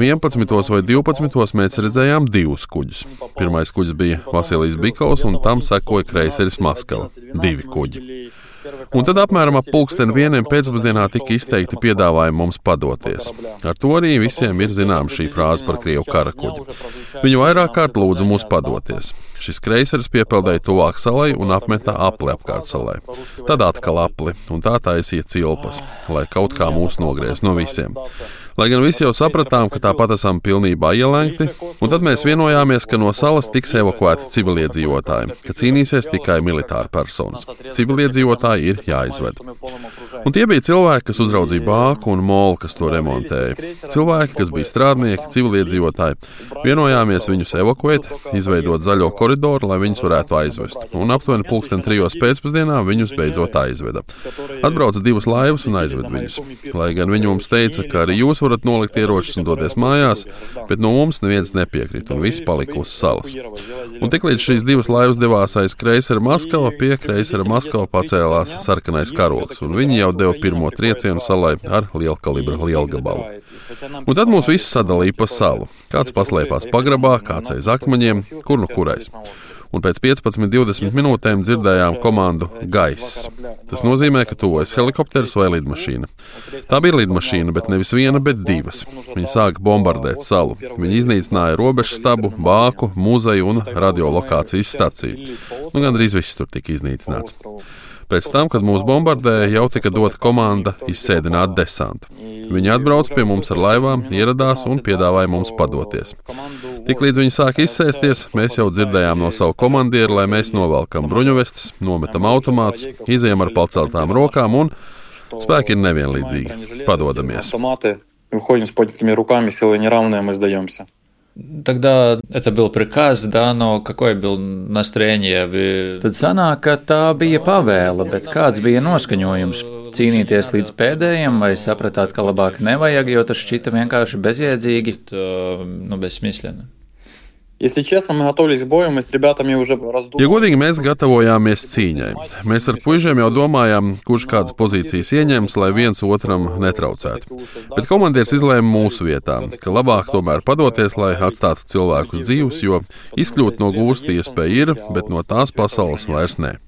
11 vai 12 mēs redzējām 2 kuģus. Pirmais kuģis bija Vasilijs Bikovs un tam sekoja kreiseris Maskava. 2 kuģi. Un tad apmēram ap 1:00 pēcpusdienā tika izteikti piedāvājumi mums padoties. Ar to arī visiem ir zināma šī frāze par Krievu karakuģi. Viņu vairāk kārt lūdza mūs padoties. Šis kreiseris piepeldēja tuvāk salai un apmeta apli apkārt salai. Tad atkal apli, un tā taisīja cilpas, lai kaut kā mūs nogriez no visiem. Lai gan visi jau sapratām, ka tāpat esam pilnībā ielēgti, un tad mēs vienojāmies, ka no salas tiks evakuēti civiliedzīvotāji, ka cīnīsies tikai militāri personas. Civiliedzīvotāji ir jāizved. Un tie bija cilvēki, kas uzraudzīja bāku un molu, kas to remontēja. Cilvēki, kas bija strādnieki, civiliedzīvotāji. Vienojāmies viņus evakuēt, izveidot zaļo koridoru, lai viņus varētu aizvest. Un aptuveni 3:00 pēcpusdienā viņus beidzot aizveda. Atbrauca 2 laivas un aizved viņus. Lai gan viņi mums teica, ka arī jūs varat nolikt ieročus un doties mājās, bet no mums neviens nepiekrita un viss palika uz salas. Un tiklīdz šīs 2 laivas devās aiz kreisera Maskava, pie kreisera Maskava pacēlās sarkanais karogs, un viņi jau deva pirmo triecienu salai ar lielkalibra lielgabalu. Un tad mūs visus sadalīja pa salu. Kāds paslēpās pagrabā, kāds aiz akmeņiem, kur nu kurais. Un pēc 15-20 minūtēm dzirdējām komandu gaiss. Tas nozīmē, ka tuvojas helikopters vai lidmašīna. Tā bija lidmašīna, bet nevis viena, bet 2. Viņi sāka bombardēt salu. Viņi iznīcināja robežstabu, bāku, muzeju un radiolokācijas staciju. Gandrīz viss tur tika iznīcināts. Pēc tam, kad mūs bombardēja, jau tika dota komanda izsēdināt desantu. Viņi atbrauca pie mums ar laivām, ieradās un piedāvāja mums padoties. Tiklīdz viņi sāka izsēsties, mēs jau dzirdējām no savu komandieru, lai mēs novelkam bruņuvestes, nometam automātus, izejam ar paceltām rokām un spēki ir nevienlīdzīgi. Padodamies. Тогда это был приказ, да, но какое было настроение? Tad sanāk, ka tā bija pavēle, bet kāds bija noskaņojums? Cīnīties līdz pēdējiem, vai sapratāt, ka labāk nevajag, jo tas šķita vienkārši bezjēdzīgi? Bессмысленно. Если честно, мы готовились к бою, мы с ребятами уже раздумывали. Ja godīgi, mēs gatavojāmies cīņai. Mēs ar puišiem jau domājām, kurš kādas pozīcijas ieņems, lai viens otram netraucētu. Bet komandieris izlēma mūsu vietā, ka labāk tomēr padoties, lai atstātu cilvēkus dzīvus, jo izkļūt no gūsta iespēja ir, bet no tās pasaules vairs nē.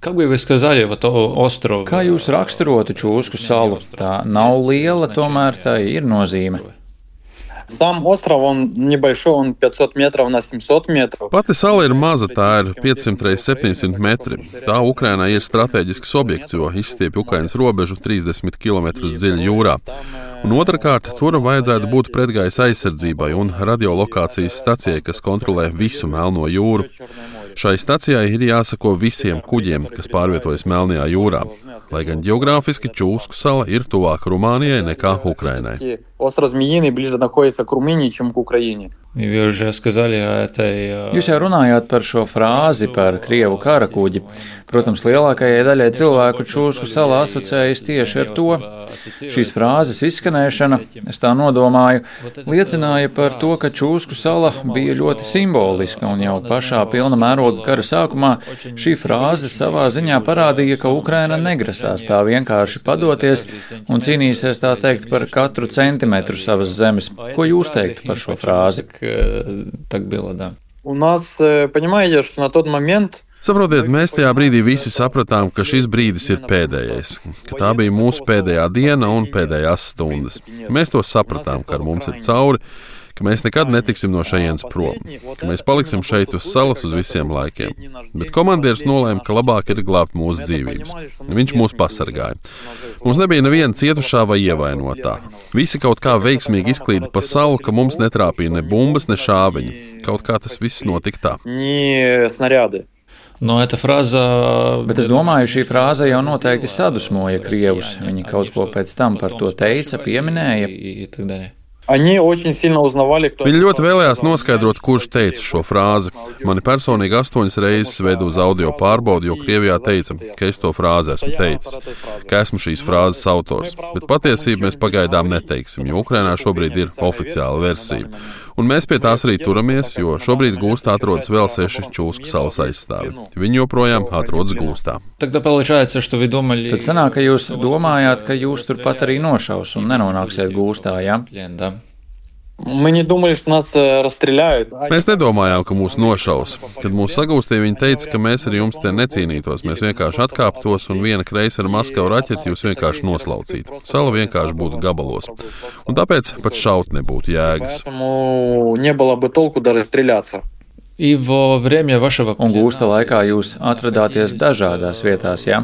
Kā jūs raksturotu Čūsku salu? Tā nav liela, tomēr tā ir nozīme. Сам остров, он небольшой, он 500 метров на 700 метров. Pati sala ir maza, tā ir 500 x 700 metri. Tā Ukrainai ir strateģisks objekts, jo izstiepj Ukrainas robežu 30 km dziļi jūrā. Un otrkārt, tur vajadzētu būt pretgaisa aizsardzībai un radiolokācijas stacijai, kas kontrolē visu Melno jūru. Šai stacijai ir jāsako visiem kuģiem, kas pārvietojas Melnajā jūrā, lai gan geogrāfiski Čūsku sala ir tuvāk Rumānijai nekā Ukrainai. Остров Змеиный ближе находится к Румынии, чем к Украине. Jūs jau runājāt par šo frāzi par Krievu karakuģi. Protams, lielākajai daļai cilvēku Čūsku salā asociējas tieši ar to. Šīs frāzes izskanēšana, es tā nodomāju, liecināja par to, ka Čūsku sala bija ļoti simboliska, un jau pašā pilna mēroga kara sākumā šī frāze savā ziņā parādīja, ka Ukraina negrasās tā vienkārši padoties un cīnīsies tā teikt par katru centimetru savas zemes. Ko jūs teiktu par šo frāzi? Так было, да. У нас, понимаете, что на тот момент Saprotiet, mēs tajā brīdī visi sapratām, ka šis brīdis ir pēdējais, ka tā bija mūsu pēdējā diena un pēdējās stundas. Mēs to sapratām, ka ar mums ir cauri, ka mēs nekad netiksim no šejienes prom, ka mēs paliksim šeit uz salas uz visiem laikiem. Bet komandieris nolēma, ka labāk ir glābt mūsu dzīvības. Viņš mūs pasargāja. Mums nebija neviena cietušā vai ievainotā. Visi kaut kā veiksmīgi izklīda pa salu, ka mums netrāpīja ne bumbas, ne šāviņi. Kaut kā tas viss notika tā. No эта фраза... Bet es domāju, šī frāze jau noteikti sadusmoja krievus. Viņi kaut ko pēc tam par to teica, pieminēja. Viņi ļoti vēlējās noskaidrot, kurš teica šo frāzi. Mani personīgi 8 reizes vedu uz audio pārbaudi, jo Krievijā teica, ka es to frāzi esmu teicis, ka esmu šīs frāzes autors. Bet patiesību mēs pagaidām neteiksim, jo Ukrainā šobrīd ir oficiāla versija. Un mēs pie tās arī turamies, jo šobrīd Gūstā atrodas vēl 6 Čūsku salas aizstāvi. Viņi joprojām atrodas Gūstā. Tad sanāk, ka jūs domājāt, ka jūs turpat arī nošaus un nenonāksiet Gūstā, jā? Мы не думали, что нас расстреляют. Mēs nedomājām, ka mūs nošaus. Kad mūs sagūstīja, viņi teica, ka mēs ar jums te necīnītos. Mēs vienkārši atkāptos un viena kreisera Maskavu raķeti jūs vienkārši noslaucītu. Sala vienkārši būtu gabalos. Un tāpēc pat šaut nebūtu jēgas. Un Gūsta laikā jūs atradāties dažādās vietās, jā?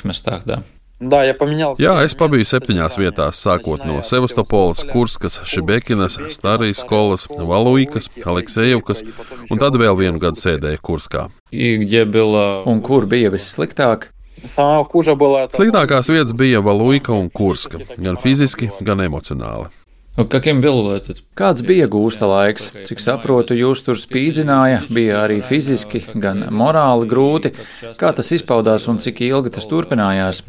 Jā, es pabiju 7 vietās, sākot no Sevastopoles, Kurskas, Šebekinas, Starijas Skolas, Valuikas, Aleksejevkas, un tad vēl vienu gadu sēdēju Kurskā. Un kur bija vissliktāk? Sliktākās vietas bija Valuika un Kurska, gan fiziski, gan emocionāli. Kāds bija Gūsta laiks? Cik saprotu, jūs tur spīdzināja, bija arī fiziski, gan morāli grūti. Kā tas izpaudās un cik ilgi tas turpinājās?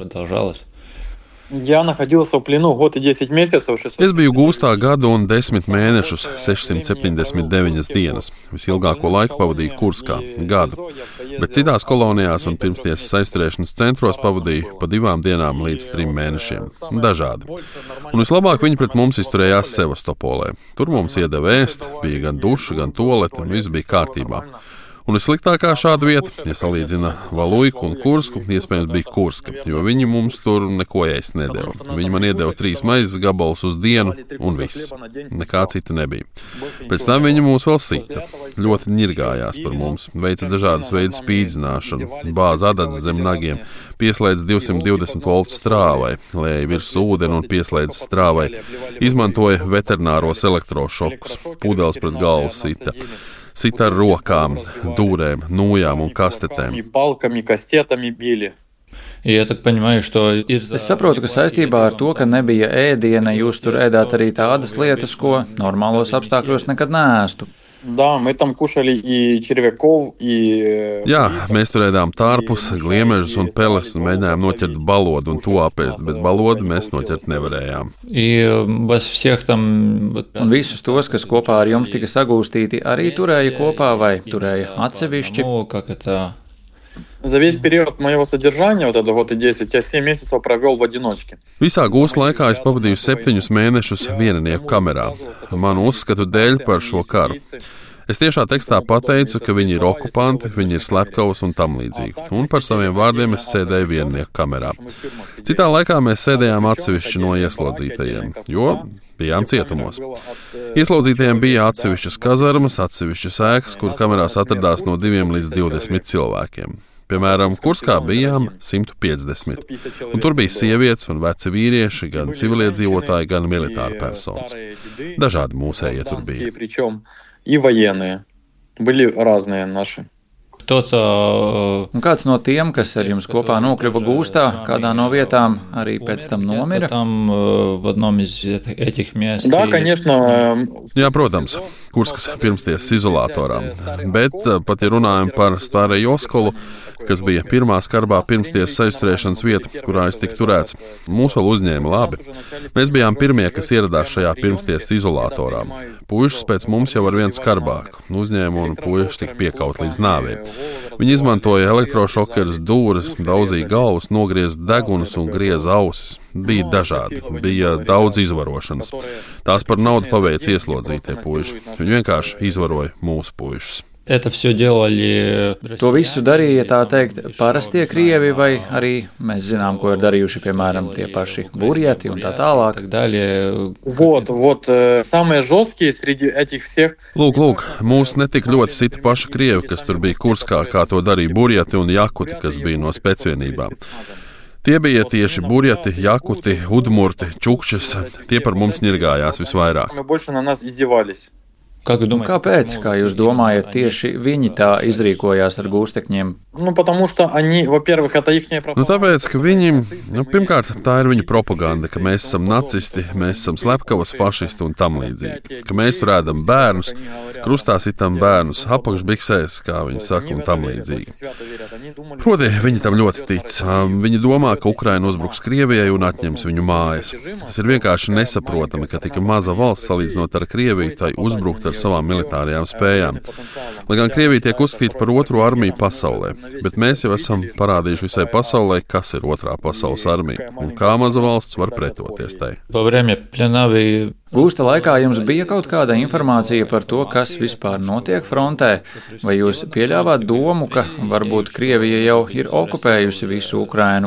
Es biju Gūstā gadu un 10 mēnešus, 679 dienas. Visilgāko laiku pavadīju Kurskā, gadu. Bet citās kolonijās un pirmstiesas aizturēšanas centros pavadīju pa 2 dienām līdz 3 mēnešiem. Dažādi. Un vislabāk viņi pret mums izturējās Sevastopolē. Tur mums iedeva ēst, bija gan duša, gan tualete, un viss bija kārtībā. Un vissliktākā šāda vieta, ja salīdzina Valuiku un Kursku, iespējams bija Kurska, jo viņi mums tur neko ēst nedeva. Viņi man iedeva 3 maizes gabalus uz dienu, un viss. Nekā cita nebija. Pēc tam viņi mūs vēl sita. Ļoti ņirgājās par mums, veica dažādas veidas spīdzināšanu, bāza adats zem nagiem, pieslēdz 220 voltu strāvai, lēja virs ūdeni un pieslēdz strāvai, izmantoja veterināros elektrošokus, pudeles pret galvu sita. Sita ar rokām, dūrēm, nūjām un kastetēm. Es saprotu, ka saistībā ar to, ka nebija ēdiena, jūs tur ēdāt arī tādas lietas, ko normālos apstākļos nekad neēstu. Jā, mēs tur ēdām tārpus, gliemežus un peles un mēģinājām noķert balodu un to apēst, bet balodu mēs noķert nevarējām. Un visus tos, kas kopā ar jums tika sagūstīti, arī turēja kopā vai turēja atsevišķi? За весь период моего содержания, вот это год и 10, я 7 месяцев провел в одиночке. Visā Gūsta laikā es pavadīju 7 mēnešus vieninieku kamerā. Manu uzskatu dēļ par šo karu. Es tiešā tekstā pateicu, ka viņi ir okupanti, viņi ir slepkavas un tam līdzīgi. Un par saviem vārdiem es sēdēju vieninieku kamerā. Citā laikā mēs sēdējām atsevišķi no ieslodzītajiem, jo bijām cietumos. Ieslodzītajiem bija atsevišķas kazarmas, atsevišķas ēkas, kur kamerās atradās no 2 līdz 20 cilvēkiem. Piemēram, Kurskā bijām 150, un tur bija sievietes un veci vīrieši, gan civiliedzīvotāji, gan militāri personas. Dažādi mūsējie tur bija. И военные. Были разные наши. Un kāds no tiem, kas ar jums kopā nokļuva Gūstā, kādā no vietām arī pēc tam nomira? Да, конечно. Jā, protams, Kurskas pirmstiesas izolatorā. Bet pat ja runājam par Stariju Skolu, kas bija pirmā skarbā pirmstiesas aizturēšanas vieta, kurā es tiku turēts, mūs vēl uzņēma labi. Mēs bijām pirmie, kas ieradās šajā pirmstiesas izolatorā. Puišus pēc mums jau ar vien skarbāk. Uzņēma un puiši tika piekaut līdz nāvei. Viņi izmantoja elektrošokerus, dūres, daudzīja galvas, nogriez degunus un griez ausis. Bija dažādi, bija daudz izvarošanas. Tās par naudu paveic ieslodzītie puiši. Viņi vienkārši izvaroja mūsu puišus. To visu darīja, tā teikt, parastie krievi, vai arī mēs zinām, ko ir darījuši, piemēram, tie paši burjeti un tā tālāk. Lūk, mūs netik ļoti sita paši krievi, kas tur bija Kurskā, kā to darīja burjeti un jakuti, kas bija no specvienībām. Tie bija tieši burjeti, jakuti, udmurti, čukšas, tie par mums ņirgājās visvairāk. Kāpēc, kā jūs domājat, tieši viņi tā izrīkojās ar gūstekņiem? Потому что они, во-первых, это ихняя пропаганда. Tāpēc, ka viņi, pirmkārt, tā ir viņu propaganda, ka mēs esam nacisti, mēs esam slepkavas, fašisti un tam līdzīgi. Ka mēs tur ēdam bērnus, krustā sitam bērnus, apakšbiksēs, kā viņi saka, un tam līdzīgi. Proti, viņi tam ļoti tic. Viņi domā, ka Ukraina uzbruks Krievijai un atņems viņu mājas. Tas ir vienkārši nesaprotami, ka tik maza valsts salīdzinot ar Krieviju, tai uzbrukt ar savām militārajām spējām. Lai gan Krievija tiek uzskatīta par otro armiju pasaulē, bet mēs jau esam parādījuši visai pasaulē, kas ir otrā pasaules armija un kā maza valsts var pretoties tai. Gūsta laikā jums bija kaut kāda informācija par to, kas vispār notiek frontē, vai jūs pieļāvāt domu, ka varbūt Krievija jau ir okupējusi visu Ukrainu?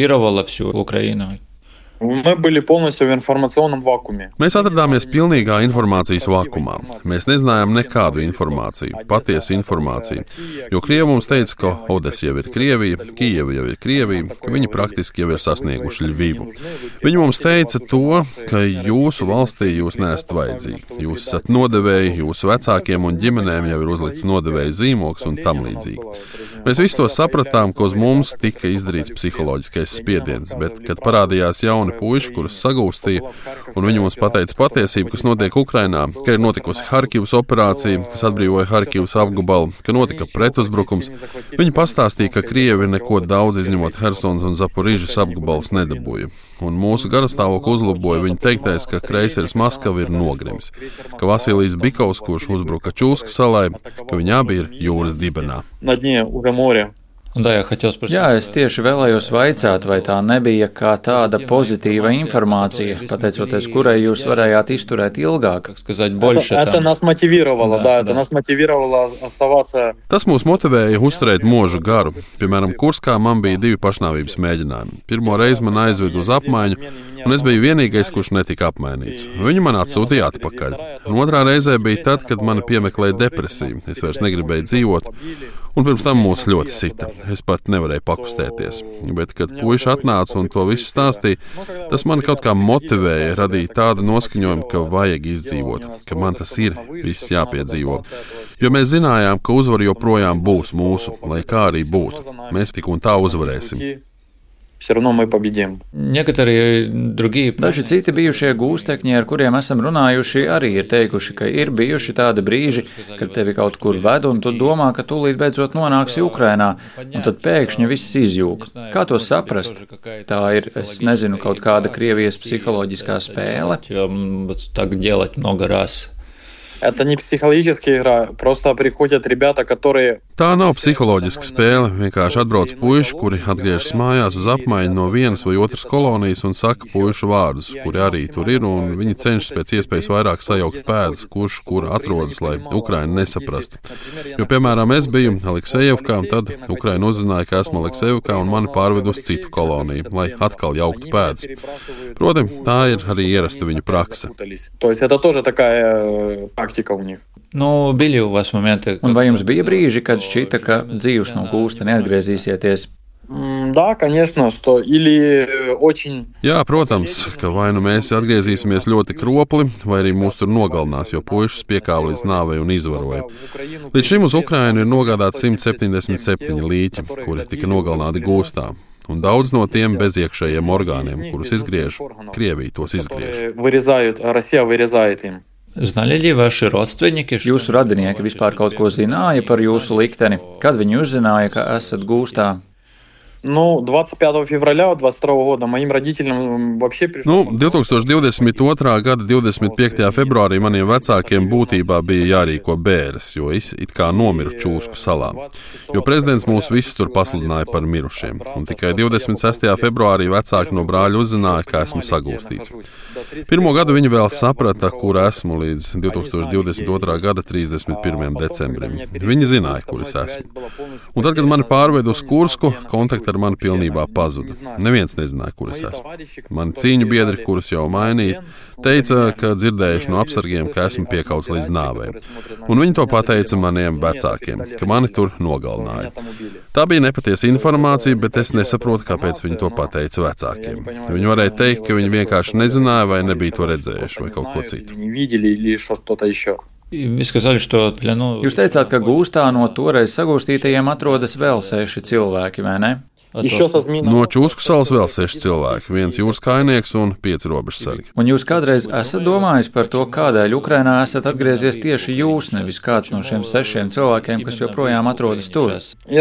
Мы были полностью в информационном вакууме. Mēs atradāmies pilnīgā informācijas vakumā. Mēs nezinājām nekādu informāciju, patiesu informāciju, jo Krievi mums teica, ka Odesa jau ir Krievija, Kijeva jau ir Krievija, ka viņi praktiski jau ir sasnieguši Ļvivu. Viņi mums teica to, ka jūsu valstī jūs neesat vajadzīgi. Jūs esat nodevēji, jūsu vecākiem un ģimenēm jau ir uzlikts nodevēja zīmoks un tam līdzīgi. Mēs visi to sapratām, ka uz mums tika izdarīts psiholoģiskais spiediens, bet, kad parādījās jauni puiši, kurus sagūstīja, un viņi mums pateica patiesību, kas notiek Ukrainā, ka ir notikusi Harkivas operācija, kas atbrīvoja Harkivas apgabalu, ka notika pretuzbrukums. Viņi pastāstīja, ka Krievi neko daudz izņemot Hersons un Zaporižas apgabalus nedabūja. Un mūsu garastāvokli uzlaboja viņa teiktais, ka kreiseris Maskava ir nogrims, ka Vasilijs Bikovs, kurš uzbruka Čūskas salai, ka viņi abi ir jūras dibenā. Jā, es tieši vēlējos vaicāt, vai tā nebija kā tāda pozitīva informācija, pateicoties kurai jūs varējāt izturēt ilgāk. Tas mūs motivēja uzturēt mūžu garu. Piemēram, Kurskā man bija 2 pašnāvības mēģinājumi. Pirmo reizi man aizveda uz apmaiņu, un es biju vienīgais, kurš netika apmainīts. Viņi man atsūtīja atpakaļ. Un otrā reizē bija tad, kad mani piemeklēja depresija. Es vairs negribēju dzīvot. Un pirms tam mūs ļoti sita. Es pat nevarēju pakustēties. Bet, kad puiši atnāca un to visu stāstīja, tas mani kaut kā motivēja, radīja tādu noskaņojumu, ka vajag izdzīvot, ka man tas ir viss jāpiedzīvo. Jo mēs zinājām, ka uzvara joprojām būs mūsu, lai kā arī būtu. Mēs tik un tā uzvarēsim. Daži citi bijušie gūstekņi, ar kuriem esam runājuši, arī ir teikuši, ka ir bijuši tādi brīži, kad tevi kaut kur ved un tu domā, ka tūlīt beidzot nonāksi Ukrainā, un tad pēkšņi viss izjūg. Kā to saprast? Tā ir, es nezinu, kaut kāda Krievijas psiholoģiskā spēle? Это не психологическая игра, просто приходят ребята, которые... Tā nav psiholoģiska spēle. Vienkārši atbrauc puiši, kuri atgriežas mājās uz apmaiņu no vienas vai otras kolonijas un saka puišu vārdus, kuri arī tur ir, un viņi cenšas pēc iespējas vairāk sajaukt pēdas, kurš kur atrodas, lai Ukraina nesaprastu. Jo, piemēram, es biju Aleksejevkā, un tad Ukraina uzzināja, ka esmu Aleksejevkā un mani pārved uz citu koloniju, lai atkal jauktu pēdas. Protams, tā ir arī ierasta viņu prakse. Un vai jums bija brīži, kad šķita, ka dzīvs no gūsta neatgriezīsieties? Jā, protams, ka vai nu mēs atgriezīsimies ļoti kropli, vai arī mūs tur nogalinās, jo puišus piekāva līdz nāvei un izvaroja. Līdz šim uz Ukrainu ir nogādāti 177 līķi, kuri tika nogalināti gūstā. Un daudz no tiem bez iekšējiem orgāniem, kurus izgriež, Krievija tos izgriež. Jūsu radinieki vispār kaut ko zināja par jūsu likteni? Kad viņi uzzināja, ka esat gūstā? 25 февраля 2022 года моим родителям вообще пришло... 2022. gada 25. februārī maniem vecākiem būtībā bija jārīko bēres, jo es it kā nomiru Čūsku salā. Jo prezidents mūs visus tur pasludināja par mirušiem. Un tikai 26. februārī vecāki no brāļa uzzināja, ka esmu sagūstīts. Pirmo gadu viņi vēl saprata, kur esmu līdz 2022. gada 31. decembrim. Viņi zināja, kur es esmu. Un tad, kad mani pārveda uz Kursku, kontakti ar mani pilnībā pazuda. Neviens nezināja, kur es esmu. Mani cīņu biedri, kurus jau mainīja, teica, ka dzirdējuši no apsargiem, ka esmu piekauts līdz nāvei. Un viņi to pateica maniem vecākiem, ka mani tur nogalināja. Tā bija nepatiesa informācija, bet es nesaprotu, kāpēc viņi to pateica vecākiem. Viņi varēja teikt, ka viņi vienkārši nezināja vai nebija to redzējuši vai kaut ko citu. Jūs teicāt, ka gūstā no toreiz sagūstītajiem atrodas vēl 6 cilvēki, vai ne? No Čūsku salas vēl 6 cilvēki, 1 jūras kājnieks un 5 robežsargi. Un jūs kādreiz esat domājis par to, kādēļ Ukrainā esat atgriezies tieši jūs, nevis kāds no šiem 6 cilvēkiem, kas joprojām atrodas tur?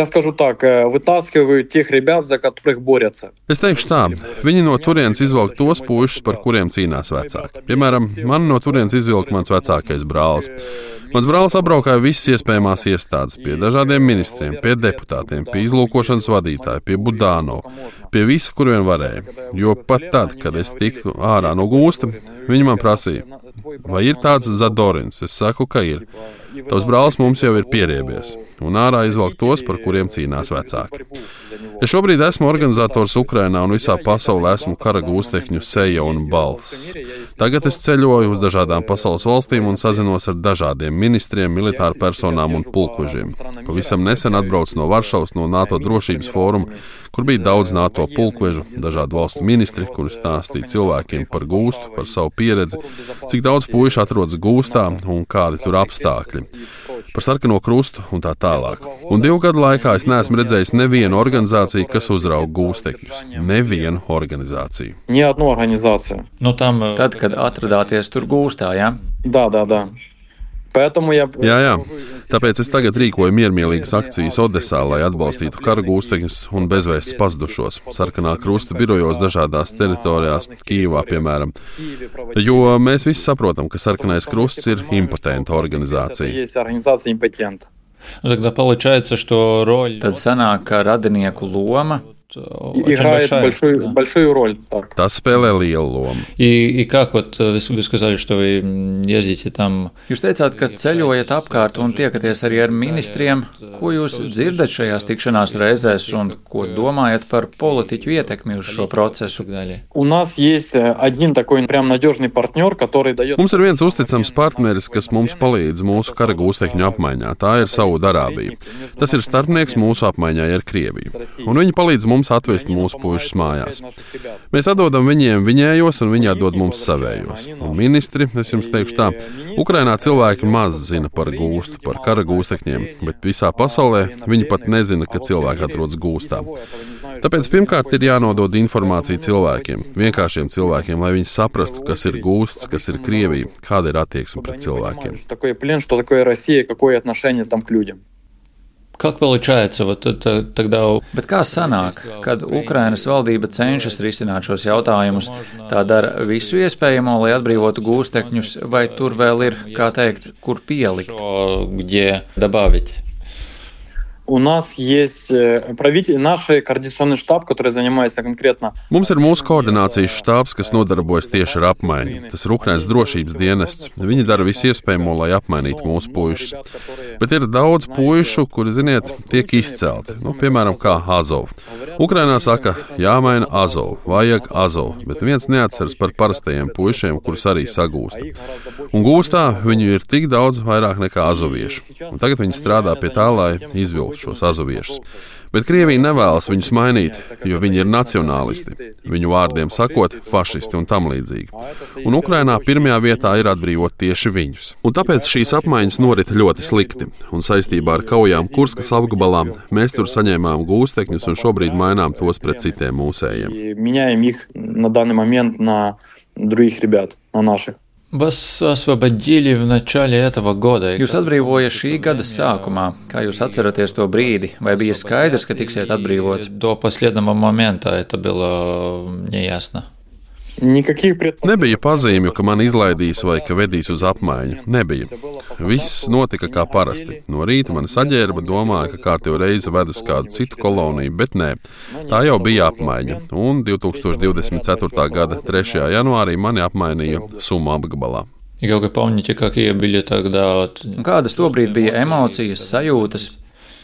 Es teikšu tā, viņi no turienes izvelk tos puišus, par kuriem cīnās vecāki. Piemēram, man no turienes izvilka mans vecākais brālis. Mans brālis apbraukāja visas iespējamās iestādes pie dažādiem ministriem, pie deputātiem, pie izlūkošanas vadītāja, pie Budāno, pie visa, kur vien varēja. Jo pat tad, kad es tiktu ārā no gūsta, viņi man prasīja, vai ir tāds Zadorins? Es saku, ka ir. Tavs brālis mums jau ir pieriebies, un ārā izvelk tos, par kuriem cīnās vecāki. Es šobrīd esmu organizators Ukrainā un visā pasaulē esmu kara gūstekņu seja un balss. Tagad es ceļoju uz dažādām pasaules valstīm un sazinos ar dažādiem ministriem, militāru personām un pulkvežiem. Pavisam nesen atbraucu no Varšavas, no NATO drošības fóruma, kur bija daudz NATO pulkvežu, dažādu valstu ministri, kuri stāstīja cilvēkiem par gūstu, par savu pieredzi, cik daudz puišu atrodas gūstā un kādi tur apstākļi. Par sarkano krustu un tā tālāk. Un 2 gadu laikā es neesmu redzējis nevienu organizāciju, kas uzrauga gūstekņus. Nevienu organizāciju. Tad, kad atradāties tur gūstā, jā? Jā. Tāpēc es tagad rīkoju miermīlīgas akcijas Odesā, lai atbalstītu kara gūstekņus un bezvēsts pazudušos sarkanā krusta birojos dažādās teritorijās, Kijevā, piemēram. Jo mēs visi saprotam, ka sarkanais krusts ir impotenta organizācija. Tad sanāk, ka radinieku loma играет большую роль. Tas spēlē lielu lomu. Jūs teicāt, ka ceļojat apkārt un tiekaties arī ar ministriem. Ko jūs dzirdat šajās tikšanās reizēs un ko domājat par politiķu ietekmi uz šo procesu? Mums ir viens uzticams partneris, kas mums palīdz mūsu kara gūstekņu apmaiņā. Tā ir Saudarābija. Tas ir starpnieks mūsu apmaiņai ar Krieviju. Un viņi palīdz mums atvest mūsu puišus mājās. Mēs atdodam viņiem viņējos, un viņi atdod mums savējos. Un ministri, es jums teikšu tā, Ukrainā cilvēki maz zina par gūstu, par kara gūstekņiem, bet visā pasaulē viņi pat nezina, ka cilvēki atrodas gūstā. Tāpēc pirmkārt ir jānodod informācija cilvēkiem, vienkāršiem cilvēkiem, lai viņi saprastu, kas ir gūsts, kas ir Krievija, kāda ir attieksme pret cilvēkiem. Bet kā sanāk, kad Ukrainas valdība cenšas risināt šos jautājumus, tā dara visu iespējamo, lai atbrīvotu gūstekņus, vai tur vēl ir, kā teikt, kur pielikt? У нас есть наш координационный штаб, который занимается конкретно. Mums ir mūsu koordinācijas štābs, kas nodarbojas tieši ar apmaiņu. Tas ir Ukrainas drošības dienests. Viņi dara visu iespējamo, lai apmainītu mūsu puišus. Bet ir daudz puišu, kuri, ziniet, tiek izcelti. Piemēram, kā Azov. Ukrainā saka, jāmaina Azov, vajag Azov, bet viens neatceras par parastajiem puišiem, kurus arī sagūsta. Un gūstā viņu ir tik daudz vairāk nekā azoviešu. Un tagad viņi strādā pie tā, lai izvilktu šos azoviešus. Bet Krievija nevēlas viņus mainīt, jo viņi ir nacionālisti. Viņu vārdiem sakot, fašisti un tam līdzīgi. Un Ukrainā pirmajā vietā ir atbrīvot tieši viņus. Un tāpēc šīs apmaiņas norit ļoti slikti. Un saistībā ar kaujām Kurskas apgabalā mēs tur saņēmām gūstekņus un šobrīd mainām tos pret citiem mūsējiem. Вас освободили в начале этого года. Jūs atbrīvoja šī gada sākumā. Kā jūs atceraties to brīdi? Vai bija skaidrs, ka tiksiet atbrīvots? До последнего момента это было неясно. Nebija pazīmju, ka man izlaidīs vai ka vedīs uz apmaiņu. Nebija. Viss notika kā parasti. No rīta mani saģērba, domāja, ka kārtējo reizi ved uz kādu citu koloniju, bet nē. Tā jau bija apmaiņa. Un 2024. gada 3. janvārī mani apmainīja Sumu apgabalā. Kādas tobrīd bija emocijas, sajūtas?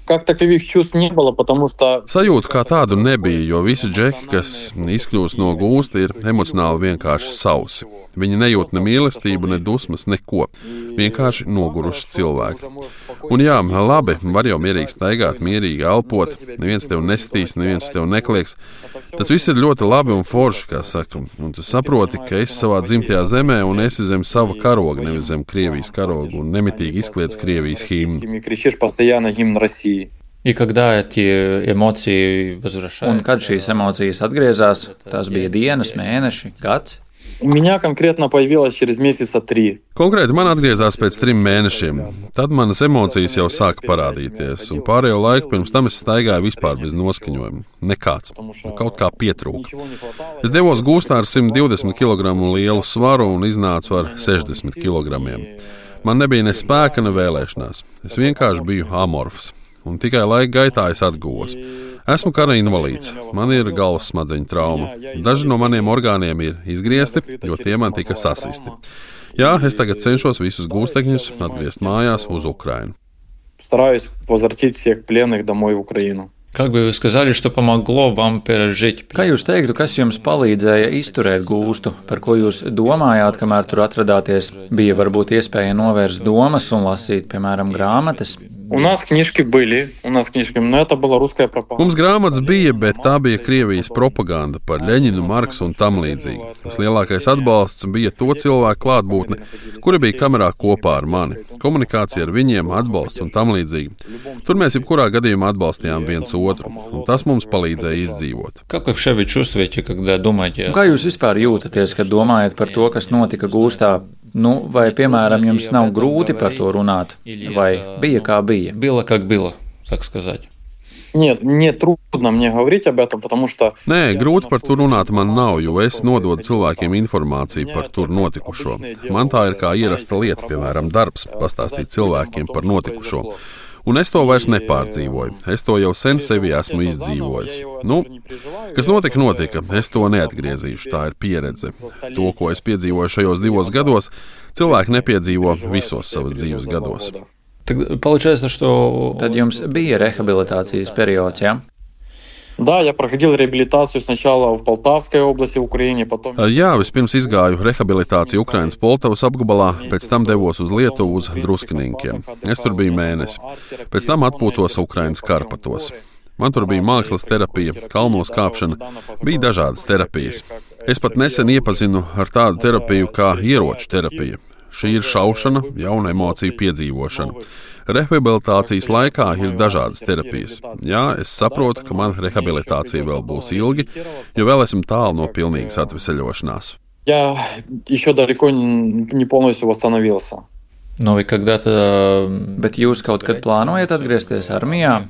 Как таковых чувств не было, потому что... Sajūtu kā tādu nebija, jo visi džeki, kas izkļūst no gūsta, ir emocionāli vienkārši sausi. Viņi nejūt ne mīlestību, ne dusmas, neko. Vienkārši noguruši cilvēki. Un jā, labi, var jau mierīgi staigāt, mierīgi elpot, neviens tev nestīs, neviens tev neklieks. Tas viss ir ļoti labi un forši, kā saka. Un tu saproti, ka esi savā dzimtajā zemē un esi zem sava karoga, nevis zem Krievijas karoga, un nemitīgi izkliedz Krievijas himnu. Кричишь постоянно гимн России. И когда эти эмоции возвращаются? Un kad šīs emocijas atgriezās, tās bija dienas, mēneši, gads? У меня конкретно появилось через месяца 3. Konkrēti man atgriezās pēc 3 mēnešiem. Tad manas emocijas jau sāka parādīties, un pārējo laiku pirms tam es staigāju vispār bez noskaņojuma. Nekāds. Kaut kā pietrūka. Es devos gūstā ar 120 kg lielu svaru un iznācu ar 60 kg. Man nebija ne spēka, ne vēlēšanās. Es vienkārši biju amorfs. Un tikai laika gaitā es atguvos. Esmu kara invalīds, man ir galvas smadzeņu trauma. Daži no maniem orgāniem ir izgriezti, jo tie man tika sasisti. Jā, es tagad cenšos visus gūstekņus atgriezt mājās uz Ukrainu. Стараюсь возвратить всех пленных домой в Украину. Как бы вы сказали, что помогло вам пережить? Kā jūs teiktu, kas jums palīdzēja izturēt gūstu, par ko jūs domājāt, kamēr tur atradāties? Bija varbūt iespēja novērst domas un lasīt, piemēram, grāmatas? У нас книжки были, но это была русская пропаганда. Mums grāmatas bija, bet tā bija Krievijas propaganda par Ļeņinu, Marksu un tam līdzīgi. Tas lielākais atbalsts bija to cilvēku klātbūtne, kuri bija kamerā kopā ar mani. Komunikācija ar viņiem, atbalsts un tam līdzīgi. Tur mēs jebkurā gadījumā atbalstījām viens otru, un tas mums palīdzēja izdzīvot. Как вы вообще чувствуете, когда думаете? Kā jūs vispār jūtaties, kad domājat par to, kas notika gūstā? Nu, vai, piemēram, jums nav grūti par to runāt? Vai bija kā bija? Было как было, так сказать. Нет, не трудно мне говорить об этом, потому что... Nē, grūti par to runāt man nav, jo es nododu cilvēkiem informāciju par tur notikušo. Man tā ir kā ierasta lieta, piemēram, darbs, pastāstīt cilvēkiem par notikušo. Un es to vairs nepārdzīvoju. Es to jau sen sevi esmu izdzīvojis. Nu, kas notika, notika. Es to neatgriezīšu. Tā ir pieredze. To, ko es piedzīvoju šajos 2 gados, cilvēki nepiedzīvo visos savas dzīves gados. Так получается, что... Tad jums bija rehabilitācijas periods, jā? Да, я проходил реабилитацию сначала в Полтавской области, в Украине, потом... Jā, vispirms izgāju rehabilitāciju Ukrainas Poltavas apgabalā, pēc tam devos uz Lietuvu uz Druskininkiem. Es tur biju mēnesi. Pēc tam atpūtos Ukrainas Karpatos. Man tur bija mākslas terapija, kalnos kāpšana, bija dažādas terapijas. Es pat nesen iepazinu ar tādu terapiju kā ieroču terapija. Šī ir šaušana, jauna emociju piedzīvošana. Rehabilitācijas laikā ir dažādas terapijas. Jā, es saprotu, ka man rehabilitācija vēl būs ilgi, jo vēl esmu tālu no pilnīgas atveseļošanās. Я еще далеко не полностью восстановился. Но вы когда-то... Bet jūs kaut kad plānojat atgriezties armijā?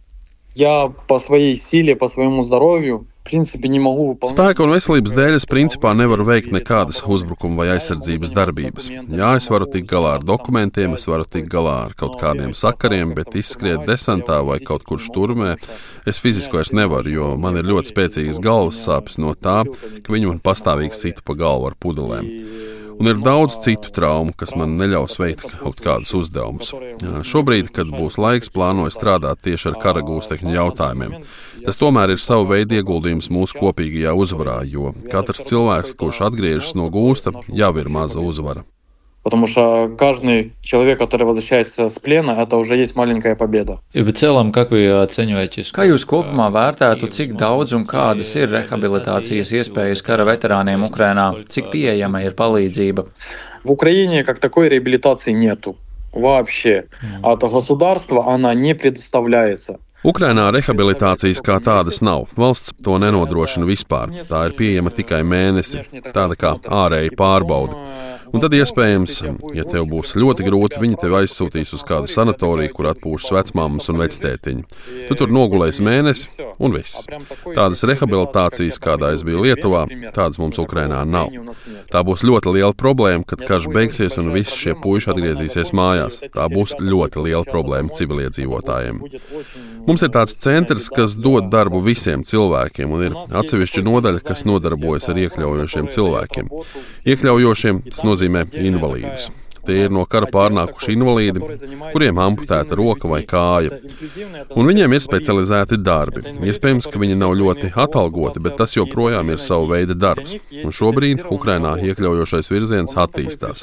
Я по своей силе, по своему здоровью, в принципе, не могу выполнять... Spēka un veselības dēļ es principā nevaru veikt nekādas uzbrukuma vai aizsardzības darbības. Jā, es varu tikt galā ar dokumentiem, es varu tikt galā ar kaut kādiem sakariem, bet izskriet desantā vai kaut kur šturmē es fiziski vairs nevaru, jo man ir ļoti spēcīgas galvas sāpes no tā, ka viņi man pastāvīgi sita pa galvu ar pudelēm. Un ir daudz citu traumu, kas man neļaus veikt kaut kādus uzdevumus. Šobrīd, kad būs laiks, plānoju strādāt tieši ar kara gūstekņu jautājumiem. Tas tomēr ir sava veida ieguldījums mūsu kopīgajā uzvarā, jo katrs cilvēks, kurš atgriežas no gūsta, jau ir maza uzvara. Потому что каждый человек, который возвращается с плена, это уже есть маленькая победа. И в целом, как вы оцениваете? Kā jūs kopumā vērtētu, cik daudz un kādas ir rehabilitācijas iespējas kara veterāniem Ukrainā? Cik pieejama ir palīdzība? В Украине как такой реабилитации нету. Вообще. От государства она не предоставляется. Ukrainā rehabilitācijas kā tādas nav. Valsts to nenodrošina vispār. Tā ir pieejama tikai mēnesi, tāda kā ārēja pārbaude. Un tad iespējams, ja tev būs ļoti grūti, viņi tevi aizsūtīs uz kādu sanatoriju, kur atpūšas vecmāmas un vectētiņi. Tu tur nogulēsi mēnesi un viss. Tādas rehabilitācijas, kādā es biju Lietuvā, tādas mums Ukrainā nav. Tā būs ļoti liela problēma, kad karš beigsies un visi šie puiši atgriezīsies mājās. Tā būs ļoti liela problēma civiliedzīvotājiem. Mums ir tāds centrs, kas dod darbu visiem cilvēkiem, un ir atsevišķa nodaļa, kas nodarbojas ar iekļaujošiem cilvēkiem. Iekļaujošiem tas nozīmē invalīdus. Tie ir no kara pārnākuši invalīdi, kuriem amputēta roka vai kāja. Un viņiem ir specializēti darbi. Iespējams, ka viņi nav ļoti atalgoti, bet tas joprojām ir savu veidu darbs. Un šobrīd Ukrainā iekļaujošais virziens attīstās.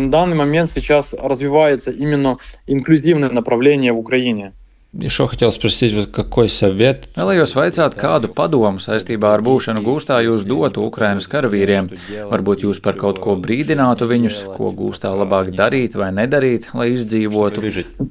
Šo хотел спросить, какой совет? Vēlējos vaicāt, kādu padomu saistībā ar būšanu gūstā jūs dotu Ukrainas karavīriem. Varbūt jūs par kaut ko brīdinātu viņus, ko gūstā labāk darīt vai nedarīt, lai izdzīvotu.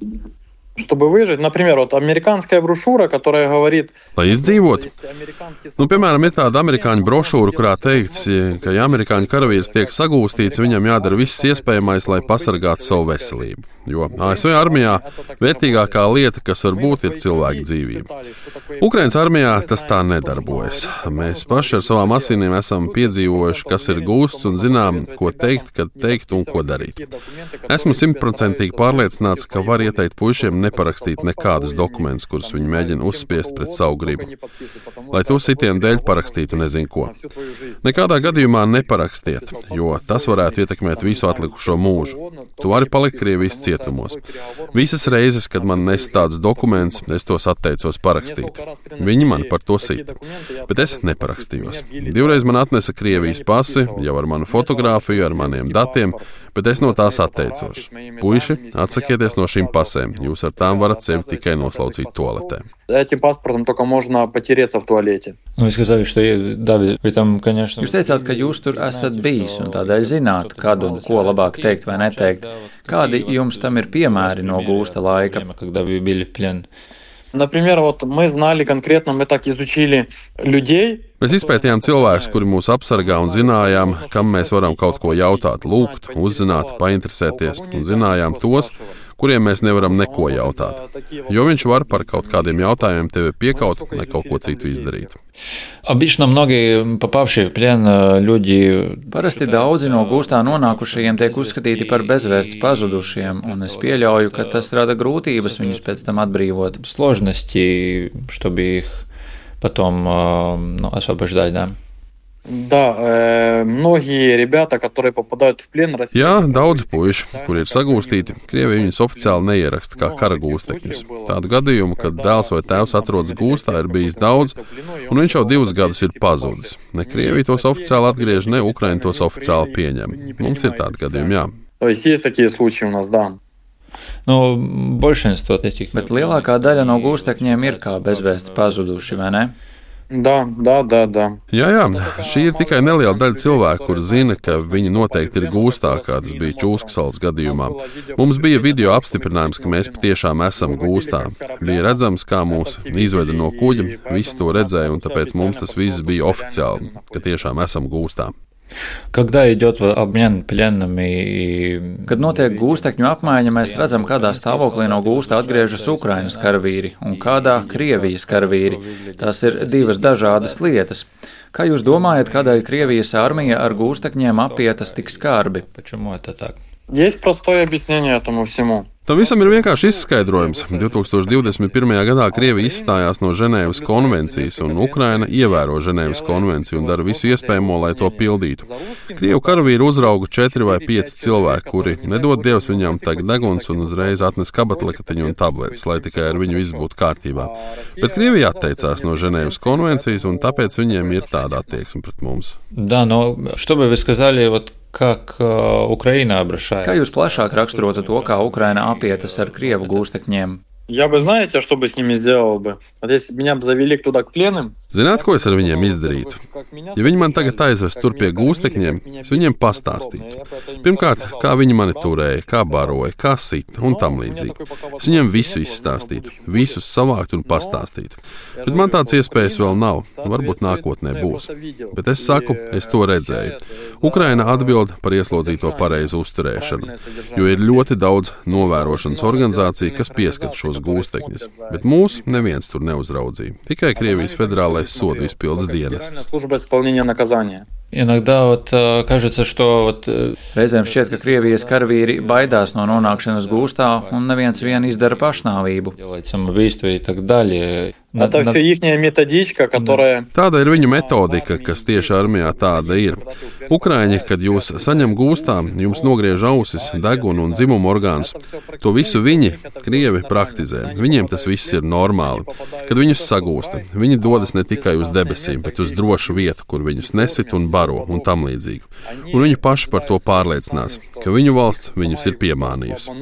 Чтобы выжить, например, вот американская брошюра, которая говорит... Lai izdzīvotu? Piemēram, ir tāda amerikāņu brošūra, kurā teikts, ka ja amerikāņu karavīrs tiek sagūstīts, viņam jādara viss iespējamais, lai pasargātu savu veselību. Jo ASV armijā vērtīgākā lieta, kas var būt, ir cilvēka dzīvība. Ukrainas armijā tas tā nedarbojas. Mēs paši ar savām asinīm esam piedzīvojuši, kas ir gūsts un zinām, ko teikt, kad teikt un ko darīt. Esmu 100% pārliecināts, ka var ieteikt puišiem neparakstīt nekādus dokumentus, kurus viņi mēģina uzspiest pret savu gribu. Lai to sitienu dēļ parakstītu nezinu ko. Nekādā gadījumā neparakstiet, jo tas varētu ietekmēt visu atlikušo mūžu. Tu vari palikt Krievijas cietumos. Visas reizes, kad man nes tādus dokumentus, es tos atteicos parakstīt. Viņi mani par to sita. Bet es neparakstījos. 2 reizes man atnesa Krievijas pasi, jau ar manu fotogrāfiju, ar maniem datiem, bet es no tās atteicos. Puiši, atsakieties no šīm pasēm. Jūs ar tām varat sevi tikai noslaucīt tualetē. Этим паспортом только можно потереться в туалете. Вы сказали, что Давид, вы там, конечно... Jūs teicāt, ka jūs tur esat bijis un tādēļ zināt, kad un ko labāk teikt vai neteikt. Kādi jums tam ir piemēri no gūsta laika? Когда вы били в плен? Например, вот мы знали конкретно, мы так изучили людей. Mēs izpētījām cilvēkus, kuri mūs apsargā un zinājām, kam mēs varam kaut ko jautāt, lūgt, uzzināt, painteresēties, un zinājām tos, kuriem mēs nevaram neko jautāt. Jo viņš var par kaut kādiem jautājumiem tevi piekaut, lai kaut ko citu izdarītu. Обычно многие попавшие в плен люди... Parasti daudzi no gūstā nonākušajiem tiek uzskatīti par bezvēsts pazudušiem, un es pieļauju, ka tas rada grūtības viņus pēc tam atbrīvot. Сложности, чтобы их потом освобождать, да? Да, многие ребята, которые попадают в плен... Jā, daudz puiši, kuri ir sagūstīti, Krievija viņus oficiāli neieraksta kā kara gūstekņus. Tādu gadījumu, kad dēls vai tēvs atrodas gūstā, ir bijis daudz, un viņš jau 2 gadus ir pazudis. Ne Krievija tos oficiāli atgriež, ne Ukraina tos oficiāli pieņem. Mums ir tādi gadījumi, jā. То есть есть такие случаи у нас, да. Nu, большинство таких. Bet lielākā daļa no gūstekņiem ir kā bezvēsts pazuduši, vai ne? Да. Jā, šī ir tikai neliela daļa cilvēku, kur zina, ka viņi noteikti ir gūstā, kā tas bija Čūskasalas gadījumā. Mums bija video apstiprinājums, ka mēs patiešām esam gūstā. Bija redzams, kā mūs izveda no kuģa, visi to redzēja, un tāpēc mums tas viss bija oficiāli, ka tiešām esam gūstā. Когда идет обмен пленными... Kad notiek gūstekņu apmaiņa, mēs redzam, kādā stāvoklī no gūsta atgriežas Ukrainas karavīri un kādā Krievijas karavīri. Tās ir 2 dažādas lietas. Kā jūs domājat, kādēļ Krievijas armija ar gūstekņiem apietas tik skarbi? Почему это так? Есть простое объяснение этому всему. Tam visam ir vienkārši izskaidrojums. 2021. gadā Krievija izstājās no Ženēvas konvencijas, un Ukraina ievēro Ženēvas konvenciju un dara visu iespējamo, lai to pildītu. Krievu karavīri uzrauga 4 vai 5 cilvēki, kuri nedod Dievs viņām tagad deguns un uzreiz atnes kabatlekatiņu un tabletes, lai tikai ar viņu viss būtu kārtībā. Bet Krievija atteicās no Ženēvas konvencijas, un tāpēc viņiem ir tāda attieksme pret mums. Да, но что бы вы сказали, вот как Украина обращается? Kā jūs plašāk raksturotu to, kā Ukraina apietas ar Krievu gūstekņiem? Я бы, знаете, что бы с ними сделал бы? Вот если бы меня завели туда к пленным... Zināt, ko es ar viņiem izdarītu? Ja viņi man tagad aizvest tur pie gūstekņiem, es viņiem pastāstītu. Pirmkārt, kā viņi mani turēja, kā baroja, kā sita un tam līdzīgi. Es viņiem visu izstāstītu, visus savākt un pastāstītu. Bet man tāds iespējas vēl nav, varbūt nākotnē būs. Bet es saku, es to redzēju. Ukraina atbild par ieslodzīto pareizu uzturēšanu, jo ir ļoti daudz novērošanas organizāciju, kas pieskat šos gūstekņus. Bet mūs neviens tur neuzraudzīja, tikai Krievijas federālais sodu izpildes dienests. Иногда кажется, что reizēm šķiet, ka Krievijas karavīri baidās no nonākšanas gūstā, un neviens vien izdara pašnāvību. делать самоубийство и так далее. Это все ихняя методичка, которая... Tāda ir viņu metodika, kas tieši armijā tāda ir. Ukraiņi, kad jūs saņem gūstā, jums nogriež ausis, degunu un dzimumu orgānus. To visu viņi, krievi, praktizē. Viņiem tas viss ir normāli. Kad viņus sagūsta, viņi dodas ne tikai uz debesīm, bet uz drošu vietu, kur viņus nesit un baro un tam līdzīgi. Un viņi paši par to pārliecinās, ka viņu valsts viņus ir piemānījusi.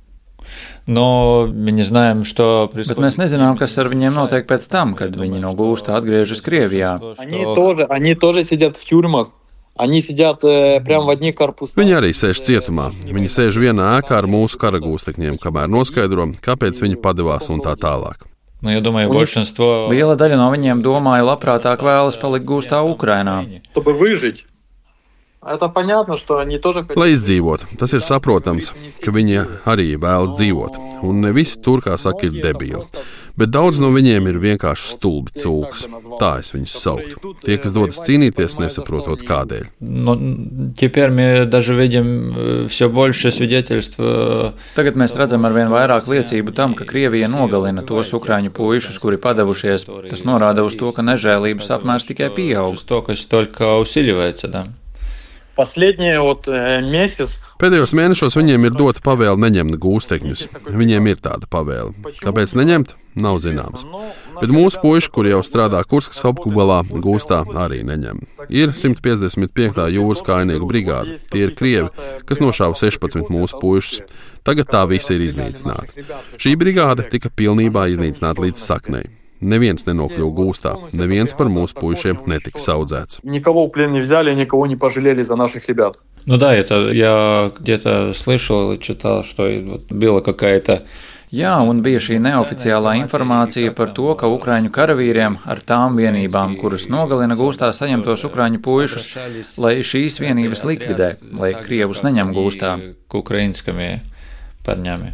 Но мы не знаем, что Bet mēs nezinām, kas ar viņiem notiek pēc tam, kad viņi no gūstā atgriežas Krievijā. Они тоже сидят в тюрьмах. Они сидят прямо в одних корпусах. Viņi arī sēž cietumā. Viņi sēž vienā ēkā ar mūsu karagūstekņiem, kamēr noskaidro, kāpēc viņi padevās un tā tālāk. Но я думаю, большинство... Liela daļa no viņiem, domāju, labprātāk vēlas palikt gūstā Ukrainā. Чтобы выжить. Это понятно, что они тоже... Lai izdzīvotu, tas ir saprotams, ka viņi arī vēlas dzīvot. Un ne visi tur, kā saka, ir debīli. Bet daudz no viņiem ir vienkārši stulbi cūkas. Tā es viņus sauktu. Tie, kas dodas cīnīties, nesaprotot kādēļ. Но теперь мы даже видим все больше свидетельств. Tagad mēs redzam arvien vairāk liecību tam, ka Krievija nogalina tos ukraiņu puišus, kuri padavušies. Tas norāda uz to, ka nežēlības apmērs tikai pieaug. Жестокость только усиливается, да. Последний месяц... Pēdējos mēnešos viņiem ir dota pavēle neņemt gūstekņus. Viņiem ir tāda pavēle. Kāpēc neņemt? Nav zināms. Bet mūsu puiši, kuri jau strādā Kurskas apgabalā, gūstā arī neņem. Ir 155. jūras kājnieku brigāde. Tie ir krievi, kas nošāva 16 mūsu puišus. Tagad tā visi ir iznīcināti. Šī brigāde tika pilnībā iznīcināta līdz saknei. Neviens nenokļuva gūstā, neviens par mūsu puišiem netika saudzēts. Никого в плен не взяли, никого не пожалели за наших ребят. Ну да, это я где-то слышал или читал, что была какая-то... Jā, un bija šī neoficiālā informācija par to, ka ukraiņu karavīriem ar tām vienībām, kuras nogalina gūstā saņemtos ukraiņu puišus, lai šīs vienības likvidē, lai krievus neņem gūstā. Ukrainskami parņami.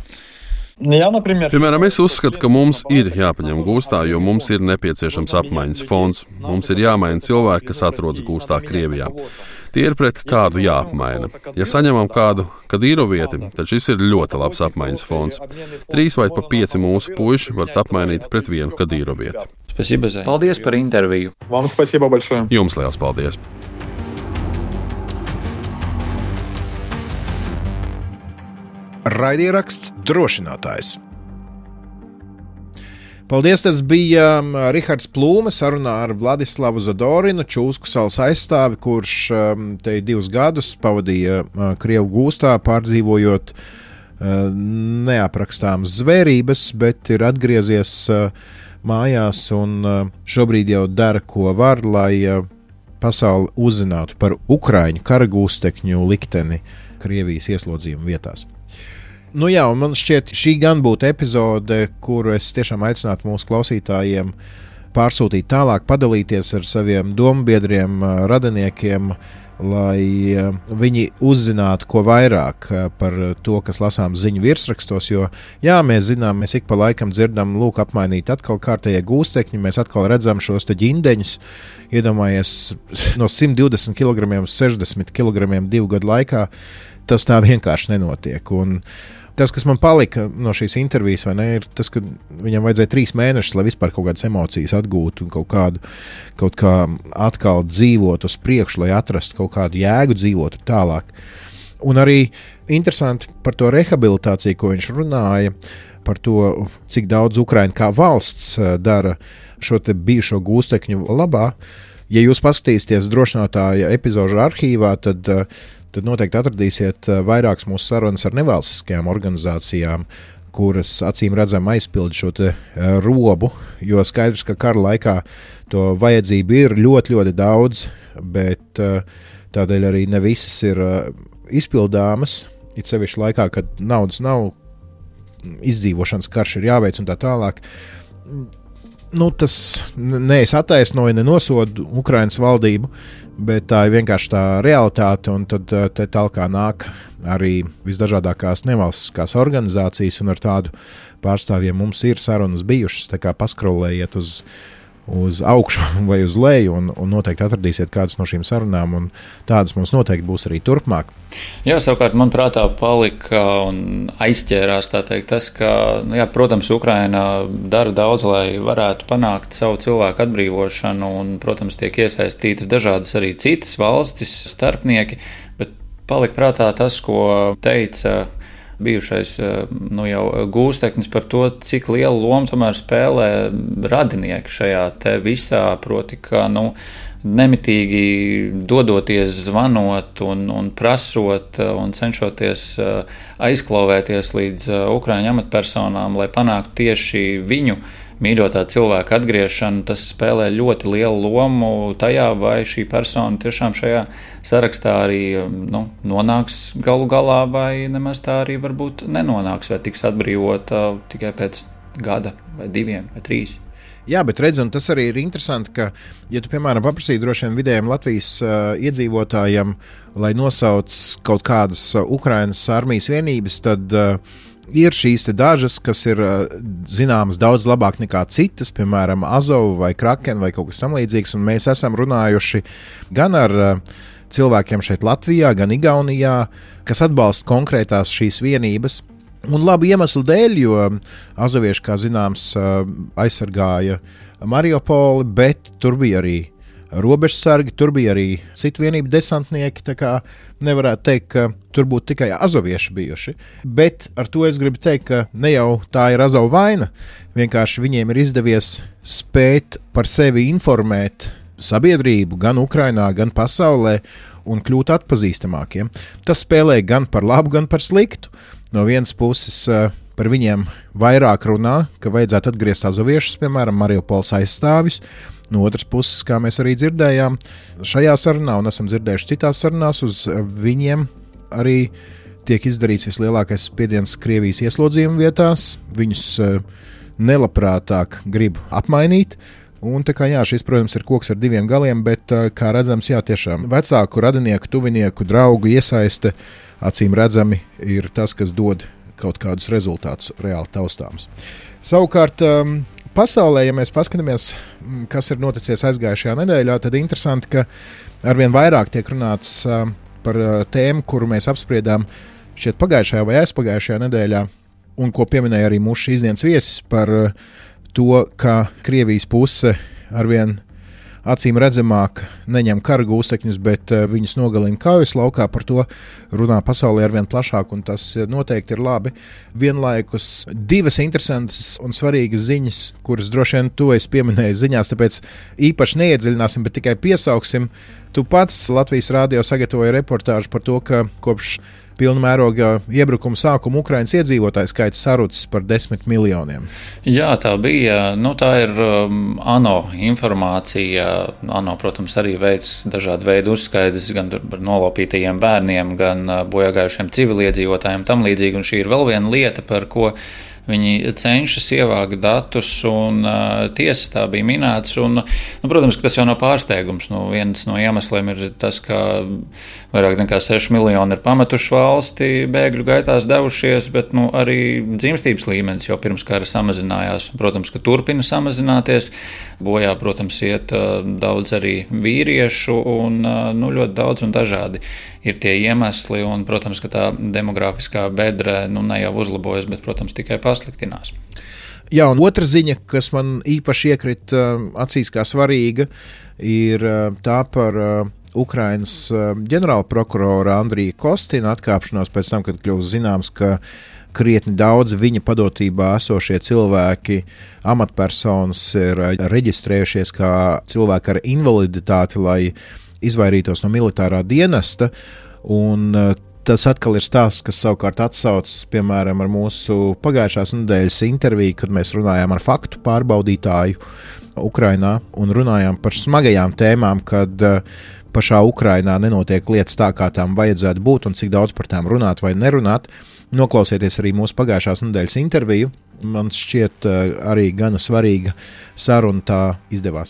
Piemēram, es uzskatu, ka mums ir jāpaņem gūstā, jo mums ir nepieciešams apmaiņas fonds. Mums ir jāmaina cilvēki, kas atrodas gūstā Krievijā. Tie ir pret kādu jāapmaina. Ja saņemam kādu kadīrovieti, tad šis ir ļoti labs apmaiņas fonds. 3 vai pa 5 mūsu puiši var apmainīt pret vienu kadīrovieti. Paldies par interviju. Jums liels paldies! Raidieraksts Drošinātājs. Paldies, tas bija Rihards Plūme sarunā ar Vladislavu Zadorinu, Čūsku salas aizstāvi, kurš te 2 gadus pavadīja Krievu gūstā, pārdzīvojot neaprakstāmas zvērības, bet ir atgriezies mājās un šobrīd jau dara, ko var, lai pasauli uzzinātu par ukraiņu karagūstekņu likteni Krievijas ieslodzījuma vietās. Nu jā, un man šķiet, šī gan būtu epizode, kuru es tiešām aicinātu mūsu klausītājiem pārsūtīt tālāk, padalīties ar saviem dombiedriem, radiniekiem, lai viņi uzzinātu ko vairāk par to, kas lasāms ziņu virsrakstos, jo jā, mēs zinām, mēs ik pa laikam dzirdam, lūk, apmainīt atkal kārtējie gūstekņi, mēs atkal redzam šos te ģindeņus, iedomājies no 120 kg uz 60 kg 2 gadu laikā, tas tā vienkārši nenotiek, un tas, kas man palika no šīs intervijas, vai ne, ir tas, ka viņam vajadzēja 3 mēnešus, lai vispār kaut kādas emocijas atgūtu un kaut kā atkal dzīvot uz priekšu, lai atrastu kaut kādu jēgu dzīvot tālāk. Un arī interesanti par to rehabilitāciju, ko viņš runāja, par to, cik daudz Ukraina kā valsts dara šo te bijušo gūstekņu labā. Ja jūs paskatīsieties drošinātāja epizožu arhīvā, tad noteikti atradīsiet vairākas mūsu sarunas ar nevalstiskajām organizācijām, kuras acīm redzam aizpild šo te robu, jo skaidrs, ka kara laikā to vajadzību ir ļoti, ļoti daudz, bet tādēļ arī ne visas ir izpildāmas, it sevišķi laikā, kad naudas nav, izdzīvošanas karš ir jāveic un tā tālāk. Nu, tas ne es attaisnoju, nenosodu Ukrainas valdību, bet tā ir vienkārši tā realitāte, un tad te talkā nāk arī visdažādākās nevalstiskās organizācijas, un ar tādu pārstāvjiem mums ir sarunas bijušas, tā kā paskrolējiet uz uz augšu vai uz leju, un noteikti atradīsiet kādas no šīm sarunām, un tādas mums noteikti būs arī turpmāk. Jā, savukārt man prātā palika un aizķērās tā teikt tas, ka, jā, protams, Ukraina dara daudz, lai varētu panākt savu cilvēku atbrīvošanu, un, protams, tiek iesaistītas dažādas arī citas valstis, starpnieki, bet palika prātā tas, ko teica bijušais jau gūsteknis par to, cik lielu lomu tomēr spēlē radinieki šajā te visā, proti, ka nemitīgi dodoties, zvanot un prasot un cenšoties aizklauvēties līdz ukraiņu amatpersonām, lai panāktu tieši viņu mīļotā cilvēka atgriešanu, tas spēlē ļoti lielu lomu tajā, vai šī persona tiešām šajā sarakstā arī nonāks galu galā, vai nemaz tā arī varbūt nenonāks, vai tiks atbrīvota tikai pēc gada, vai 2 vai 3. Jā, bet redz, un tas arī ir interesanti, ka, ja tu, piemēram, paprasītu droši vien vidējiem Latvijas iedzīvotājiem, lai nosauc kaut kādas Ukrainas armijas vienības, tad ir šīs dažas, kas ir zināmas daudz labāk nekā citas, piemēram, Azov vai Kraken vai kaut kas tamlīdzīgs, un mēs esam runājuši gan ar cilvēkiem šeit Latvijā, gan Igaunijā, kas atbalsta konkrētās šīs vienības. Un labu iemeslu dēļ, jo azovieši, kā zināms, aizsargāja Mariupoli, bet tur bija arī robežsargi, tur bija arī citu vienību desantnieki, tā kā nevarētu teikt, ka tur būtu tikai azovieši bijuši. Bet ar to es gribu teikt, ka ne jau tā ir Azov vaina, vienkārši viņiem ir izdevies spēt par sevi informēt sabiedrību gan Ukrainā, gan pasaulē un kļūt atpazīstamākiem. Tas spēlē gan par labu, gan par sliktu. No vienas puses par viņiem vairāk runā, ka vajadzētu atgriezt azoviešus, piemēram, Mariupoles aizstāvis. No otras puses, kā mēs arī dzirdējām šajā sarunā un esam dzirdējuši citās sarunās, uz viņiem arī tiek izdarīts vislielākais spiediens Krievijas ieslodzījuma vietās. Viņus nelabprātāk grib apmainīt. Un tā kā jā, šis, protams, ir koks ar 2 galiem, bet, kā redzams, jā, tiešām vecāku radinieku, tuvinieku, draugu iesaiste acīm redzami ir tas, kas dod kaut kādus rezultātus reāli taustāms. Savukārt, pasaulē, ja mēs paskatāmies, kas ir noticies aizgājušajā nedēļā, tad interesanti, ka arvien vairāk tiek runāts par tēmu, kuru mēs apspriedām šķiet pagājušajā vai aizpagājušajā nedēļā, un ko pieminēja arī mūsu šīs dienas viesis par to, ka Krievijas puse arvien acīm redzamāk neņem kara gūstekņus, bet viņus nogalina kaujas laukā. Par to runā pasaulē arvien plašāk, un tas noteikti ir labi. Vienlaikus 2 interesantas un svarīgas ziņas, kuras droši vien tu esi pieminējis ziņās, tāpēc īpaši neiedziļināsim, bet tikai piesauksim. Tu pats Latvijas radio sagatavoji reportāžu par to, ka kopš pilna mēroga iebrukuma sākuma Ukrainas iedzīvotāju skaits sarucis par 10 miljoniem. Jā, tā bija. Tā ir ANO informācija. ANO, protams, arī veids dažādu veidu uzskaides gan par nolaupītajiem bērniem, gan bojāgājušiem civiliedzīvotājiem tam līdzīgi. Un šī ir vēl viena lieta, par ko viņi cenšas ievākt datus, un tiesa tā bija minēts. Un, protams, ka tas jau nav pārsteigums. Viens no iemesliem ir tas, ka vairāk nekā 6 miljoni ir pametuši valsti, bēgļu gaitās devušies, bet arī dzimstības līmenis jau pirms kara samazinājās. Protams, ka turpina samazināties. Bojā, protams, iet daudz arī vīriešu, un ļoti daudz un dažādi ir tie iemesli. Un, protams, ka tā demografiskā bedre ne jau uzlabojas, bet, protams, tikai pasliktinās. Jā, un otra ziņa, kas man īpaši iekrita acīs kā svarīga, ir tā par Ukrainas ģenerālprokurora Andrija Kostina atkāpšanos pēc tam, kad kļuvis zināms, ka krietni daudz viņa padotībā esošie cilvēki, amatpersonas ir reģistrējušies kā cilvēki ar invaliditāti, lai izvairītos no militārā dienesta. Un tas atkal ir stāsts, kas savukārt atsaucas, piemēram, ar mūsu pagājušās nedēļas interviju, kad mēs runājām ar faktu pārbaudītāju Ukrainā un runājām par smagajām tēmām, kad pašā Ukrainā nenotiek lietas tā, kā tām vajadzētu būt, un cik daudz par tām runāt vai nerunāt. Noklausieties arī mūsu pagājušās nedēļas interviju. Man šķiet arī gana svarīga saruna tā izdevās.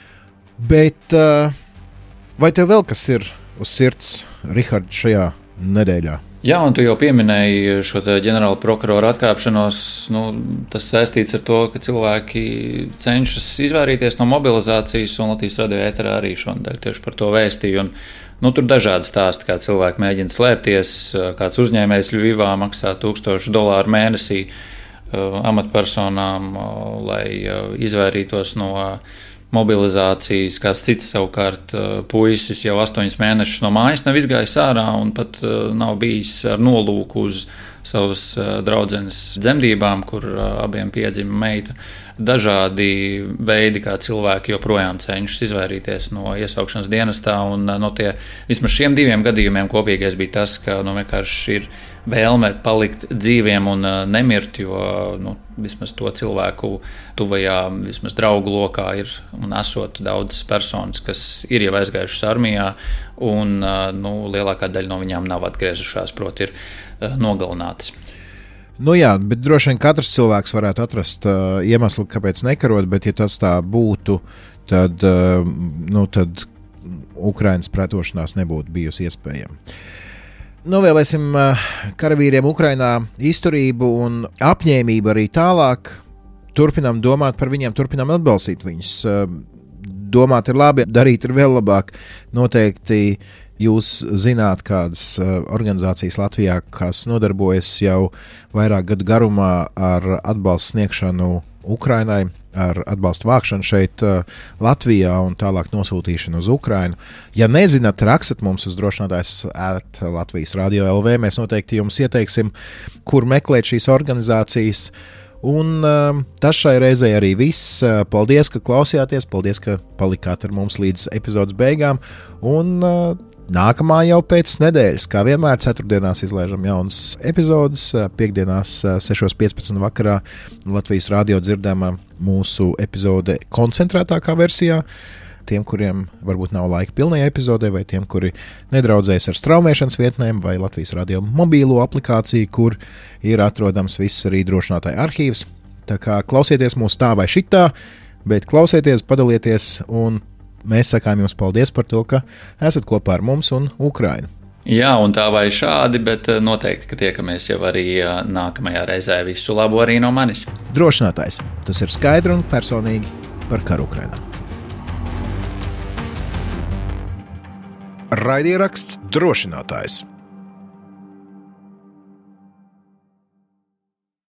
Bet vai tev vēl kas ir uz sirds, Rihard, šajā nedēļā? Jā, un tu jau pieminēji šo ģenerāla prokurora atkāpšanos. Tas saistīts ar to, ka cilvēki cenšas izvairīties no mobilizācijas, un Latvijas radio ēterā arī šonadēļ tieši par to vēstīju. Tur dažādi stāsti, kā cilvēki mēģina slēpties, kāds uzņēmējs Ļuvivā maksā $1000 mēnesī amatpersonām, lai izvairītos no mobilizācijas. Kāds cits savukārt puisis jau 8 mēnešus no mājas nav izgājis ārā un pat nav bijis ar nolūku uz savas draudzenes dzemdībām, kur abiem piedzima meita. Dažādi veidi, kā cilvēki joprojām cenšas izvairīties no iesaukšanas dienestā, un no vismaz šiem 2 gadījumiem kopīgais bija tas, ka vienkārši ir vēlme palikt dzīviem un nemirt, jo vismaz to cilvēku tuvajā, vismaz draugu lokā ir un esot daudz personas, kas ir jau aizgājušas armijā, un lielākā daļa no viņām nav atgriezušās, proti ir nogalinātas. Jā, bet droši vien katrs cilvēks varētu atrast iemeslu, kāpēc nekarot, bet ja tas tā būtu, tad Ukrainas pretošanās nebūtu bijusi iespējama. Novēlēsim karavīriem Ukrainā izturību un apņēmību arī tālāk. Turpinām domāt par viņiem, turpinām atbalstīt viņus. Domāt ir labi, darīt ir vēl labāk. Noteikti jūs zināt, kādas organizācijas Latvijā, kas nodarbojas jau vairāk gadu garumā ar atbalstu sniegšanu Ukrainai, ar atbalstu vākšanu šeit Latvijā un tālāk nosūtīšanu uz Ukrainu. Ja nezināt, rakstat mums uz drošinātājs@Latvijas Radio LV. Mēs noteikti jums ieteiksim, kur meklēt šīs organizācijas. Un tas šai reizei arī viss. Paldies, ka klausījāties, paldies, ka palikāt ar mums līdz epizodes beigām. Un nākamā jau pēc nedēļas, kā vienmēr, ceturtdienās izlaižam jaunas epizodes, piekdienās 6:15 vakarā Latvijas radio dzirdama mūsu epizode koncentrētākā versijā. Tiem, kuriem varbūt nav laika pilnajai epizodē, vai tiem, kuri nedraudzējas ar straumēšanas vietnēm, vai Latvijas radio mobīlo aplikāciju, kur ir atrodams viss arī drošinātāja arhīvs. Tā kā klausieties mūs tā vai šitā, bet klausieties, padalieties, un mēs sakām jums paldies par to, ka esat kopā ar mums un Ukrainu. Jā, un tā vai šādi, bet noteikti, ka tiekamies jau arī nākamajā reizē. Visu labu arī no manis. Drošinātājs. Tas ir skaidri un personīgi par karu Ukrainā. Raidieraksts Drošinātājs.